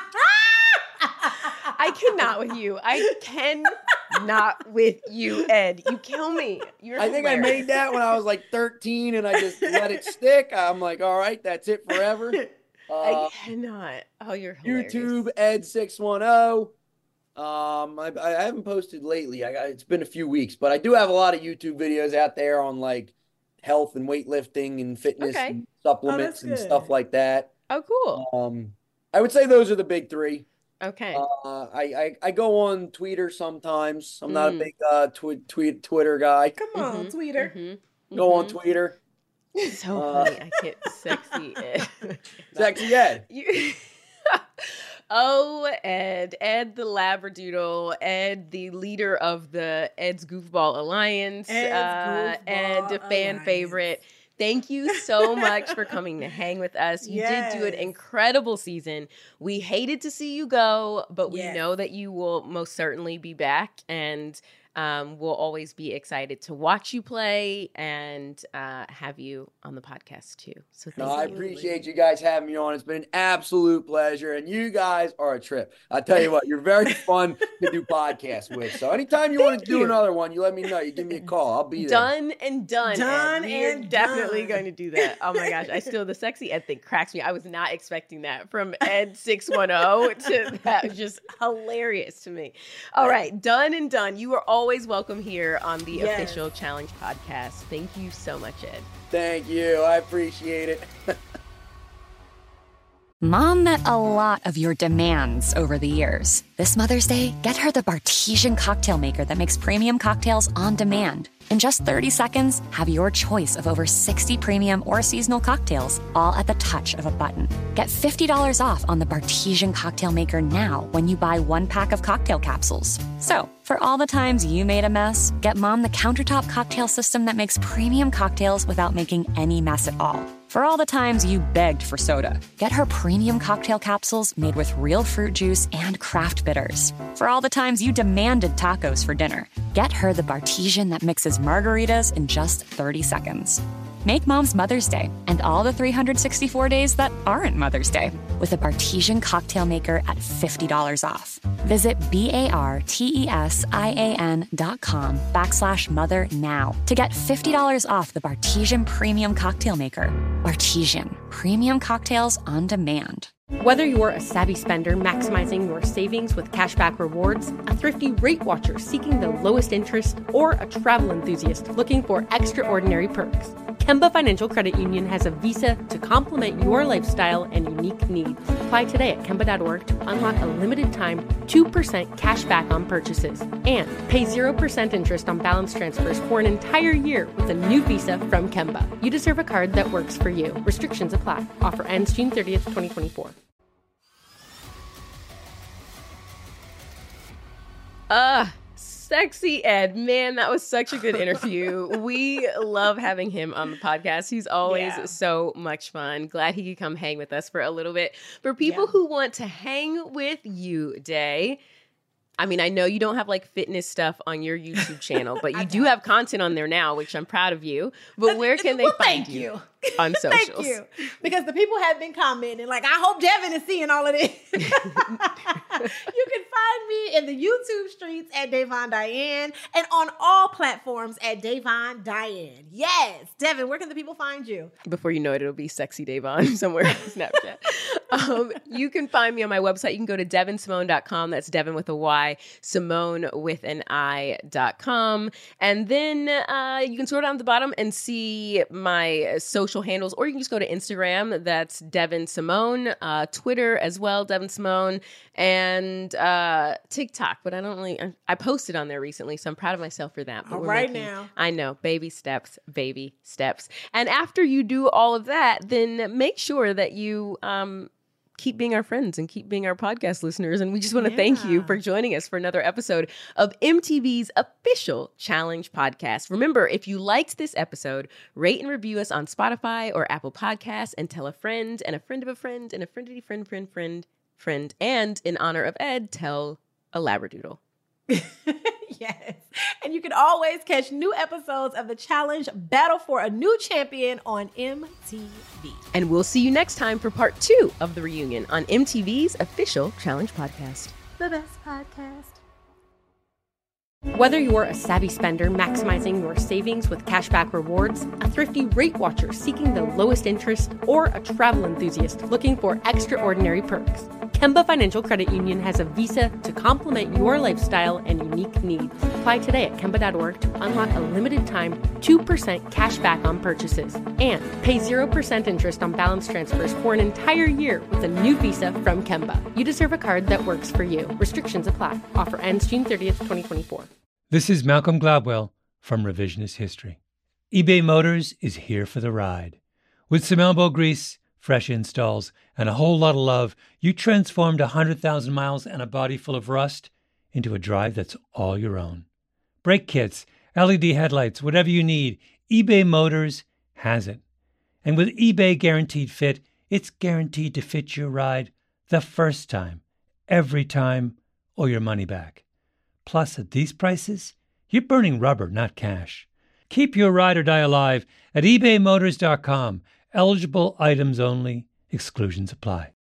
S3: I cannot with you. I cannot with you, Ed. You kill me.
S7: I think I made that when I was like 13 and I just let it stick. I'm like, all right, that's it forever.
S3: I cannot. Oh, you're hilarious.
S7: YouTube, Ed610. I haven't posted lately. It's been a few weeks, but I do have a lot of YouTube videos out there on like health and weightlifting and fitness and supplements and stuff like that.
S3: Oh, cool.
S7: I would say those are the big three.
S3: Okay.
S7: I go on Twitter sometimes. I'm not a big Twitter guy.
S4: Come on, Twitter.
S7: Go on Twitter.
S3: So funny. I can't sexy Ed.
S7: Sexy Ed.
S3: Oh, Ed the Labradoodle, Ed, the leader of the Ed's Goofball Alliance, Ed, a fan favorite. Thank you so much for coming to hang with us. You did do an incredible season. We hated to see you go, but we know that you will most certainly be back. And We'll always be excited to watch you play and have you on the podcast too. So
S7: I appreciate you guys having me on. It's been an absolute pleasure. And you guys are a trip. I tell you what, you're very fun to do podcasts with. So anytime you want to do another one, you let me know. You give me a call. I'll be there.
S3: Done and done. We're definitely going to do that. Oh my gosh. The sexy Ed thing cracks me. I was not expecting that from Ed 610 to that. Was just hilarious to me. All right. Done and done. You are always welcome here on the Official Challenge podcast. Thank you so much, Ed.
S7: Thank you. I appreciate it.
S5: Mom met a lot of your demands over the years. This Mother's Day, get her the Bartesian cocktail maker that makes premium cocktails on demand. In just 30 seconds, have your choice of over 60 premium or seasonal cocktails, all at the touch of a button. Get $50 off on the Bartesian cocktail maker now when you buy 1 pack of cocktail capsules. So, for all the times you made a mess, get Mom the countertop cocktail system that makes premium cocktails without making any mess at all. For all the times you begged for soda, get her premium cocktail capsules made with real fruit juice and craft bitters. For all the times you demanded tacos for dinner, get her the Bartesian that mixes margaritas in just 30 seconds. Make Mom's Mother's Day and all the 364 days that aren't Mother's Day with a Bartesian cocktail maker at $50 off. Visit BARTESIAN.com/mother now to get $50 off the Bartesian Premium Cocktail Maker. Bartesian, premium cocktails on demand.
S6: Whether you're a savvy spender maximizing your savings with cashback rewards, a thrifty rate watcher seeking the lowest interest, or a travel enthusiast looking for extraordinary perks, Kemba Financial Credit Union has a visa to complement your lifestyle and unique needs. Apply today at Kemba.org to unlock a limited time 2% cash back on purchases and pay 0% interest on balance transfers for an entire year with a new visa from Kemba. You deserve a card that works for you. Restrictions apply. Offer ends June 30th, 2024.
S3: Sexy Ed, man, that was such a good interview. We love having him on the podcast. He's always so much fun. Glad he could come hang with us for a little bit. For people who want to hang with you, Day, I mean, I know you don't have like fitness stuff on your YouTube channel, but you do have content on there now, which I'm proud of you. But where can they find you on socials?
S4: Thank you. Because the people have been commenting, like, I hope Devin is seeing all of this. You can find me in the YouTube streets at Da'Von Diane and on all platforms at Da'Von Diane. Yes. Devin, where can the people find you?
S3: Before you know it, it'll be Sexy Da'Von somewhere on Snapchat. You can find me on my website. You can go to devinsimone.com. That's Devin with a Y, Simone with an I.com. And then you can scroll down at the bottom and see my social handles, or you can just go to Instagram. That's Devin Simone, Twitter as well, Devin Simone, and TikTok. But I posted on there recently, so I'm proud of myself for that. But
S4: all right now.
S3: I know, baby steps, baby steps. And after you do all of that, then make sure that you keep being our friends and keep being our podcast listeners. And we just want to thank you for joining us for another episode of MTV's Official Challenge podcast. Remember, if you liked this episode, rate and review us on Spotify or Apple Podcasts, and tell a friend and a friend of a friend and a friendity friend. And in honor of Ed, tell a Labradoodle.
S4: Yes. And you can always catch new episodes of the challenge Battle for a New Champion on MTV.
S3: And we'll see you next time for part 2 of the reunion on MTV's Official Challenge podcast.
S4: The best podcast.
S6: Whether you're a savvy spender maximizing your savings with cashback rewards, a thrifty rate watcher seeking the lowest interest, or a travel enthusiast looking for extraordinary perks, Kemba Financial Credit Union has a visa to complement your lifestyle and unique needs. Apply today at Kemba.org to unlock a limited time 2% cash back on purchases and pay 0% interest on balance transfers for an entire year with a new visa from Kemba. You deserve a card that works for you. Restrictions apply. Offer ends June 30th, 2024.
S8: This is Malcolm Gladwell from Revisionist History. eBay Motors is here for the ride. With some elbow grease, fresh installs, and a whole lot of love, you transformed 100,000 miles and a body full of rust into a drive that's all your own. Brake kits, LED headlights, whatever you need, eBay Motors has it. And with eBay Guaranteed Fit, it's guaranteed to fit your ride the first time, every time, or your money back. Plus, at these prices, You're burning rubber, not cash. Keep your ride or die alive at ebaymotors.com. Eligible items only. Exclusions apply.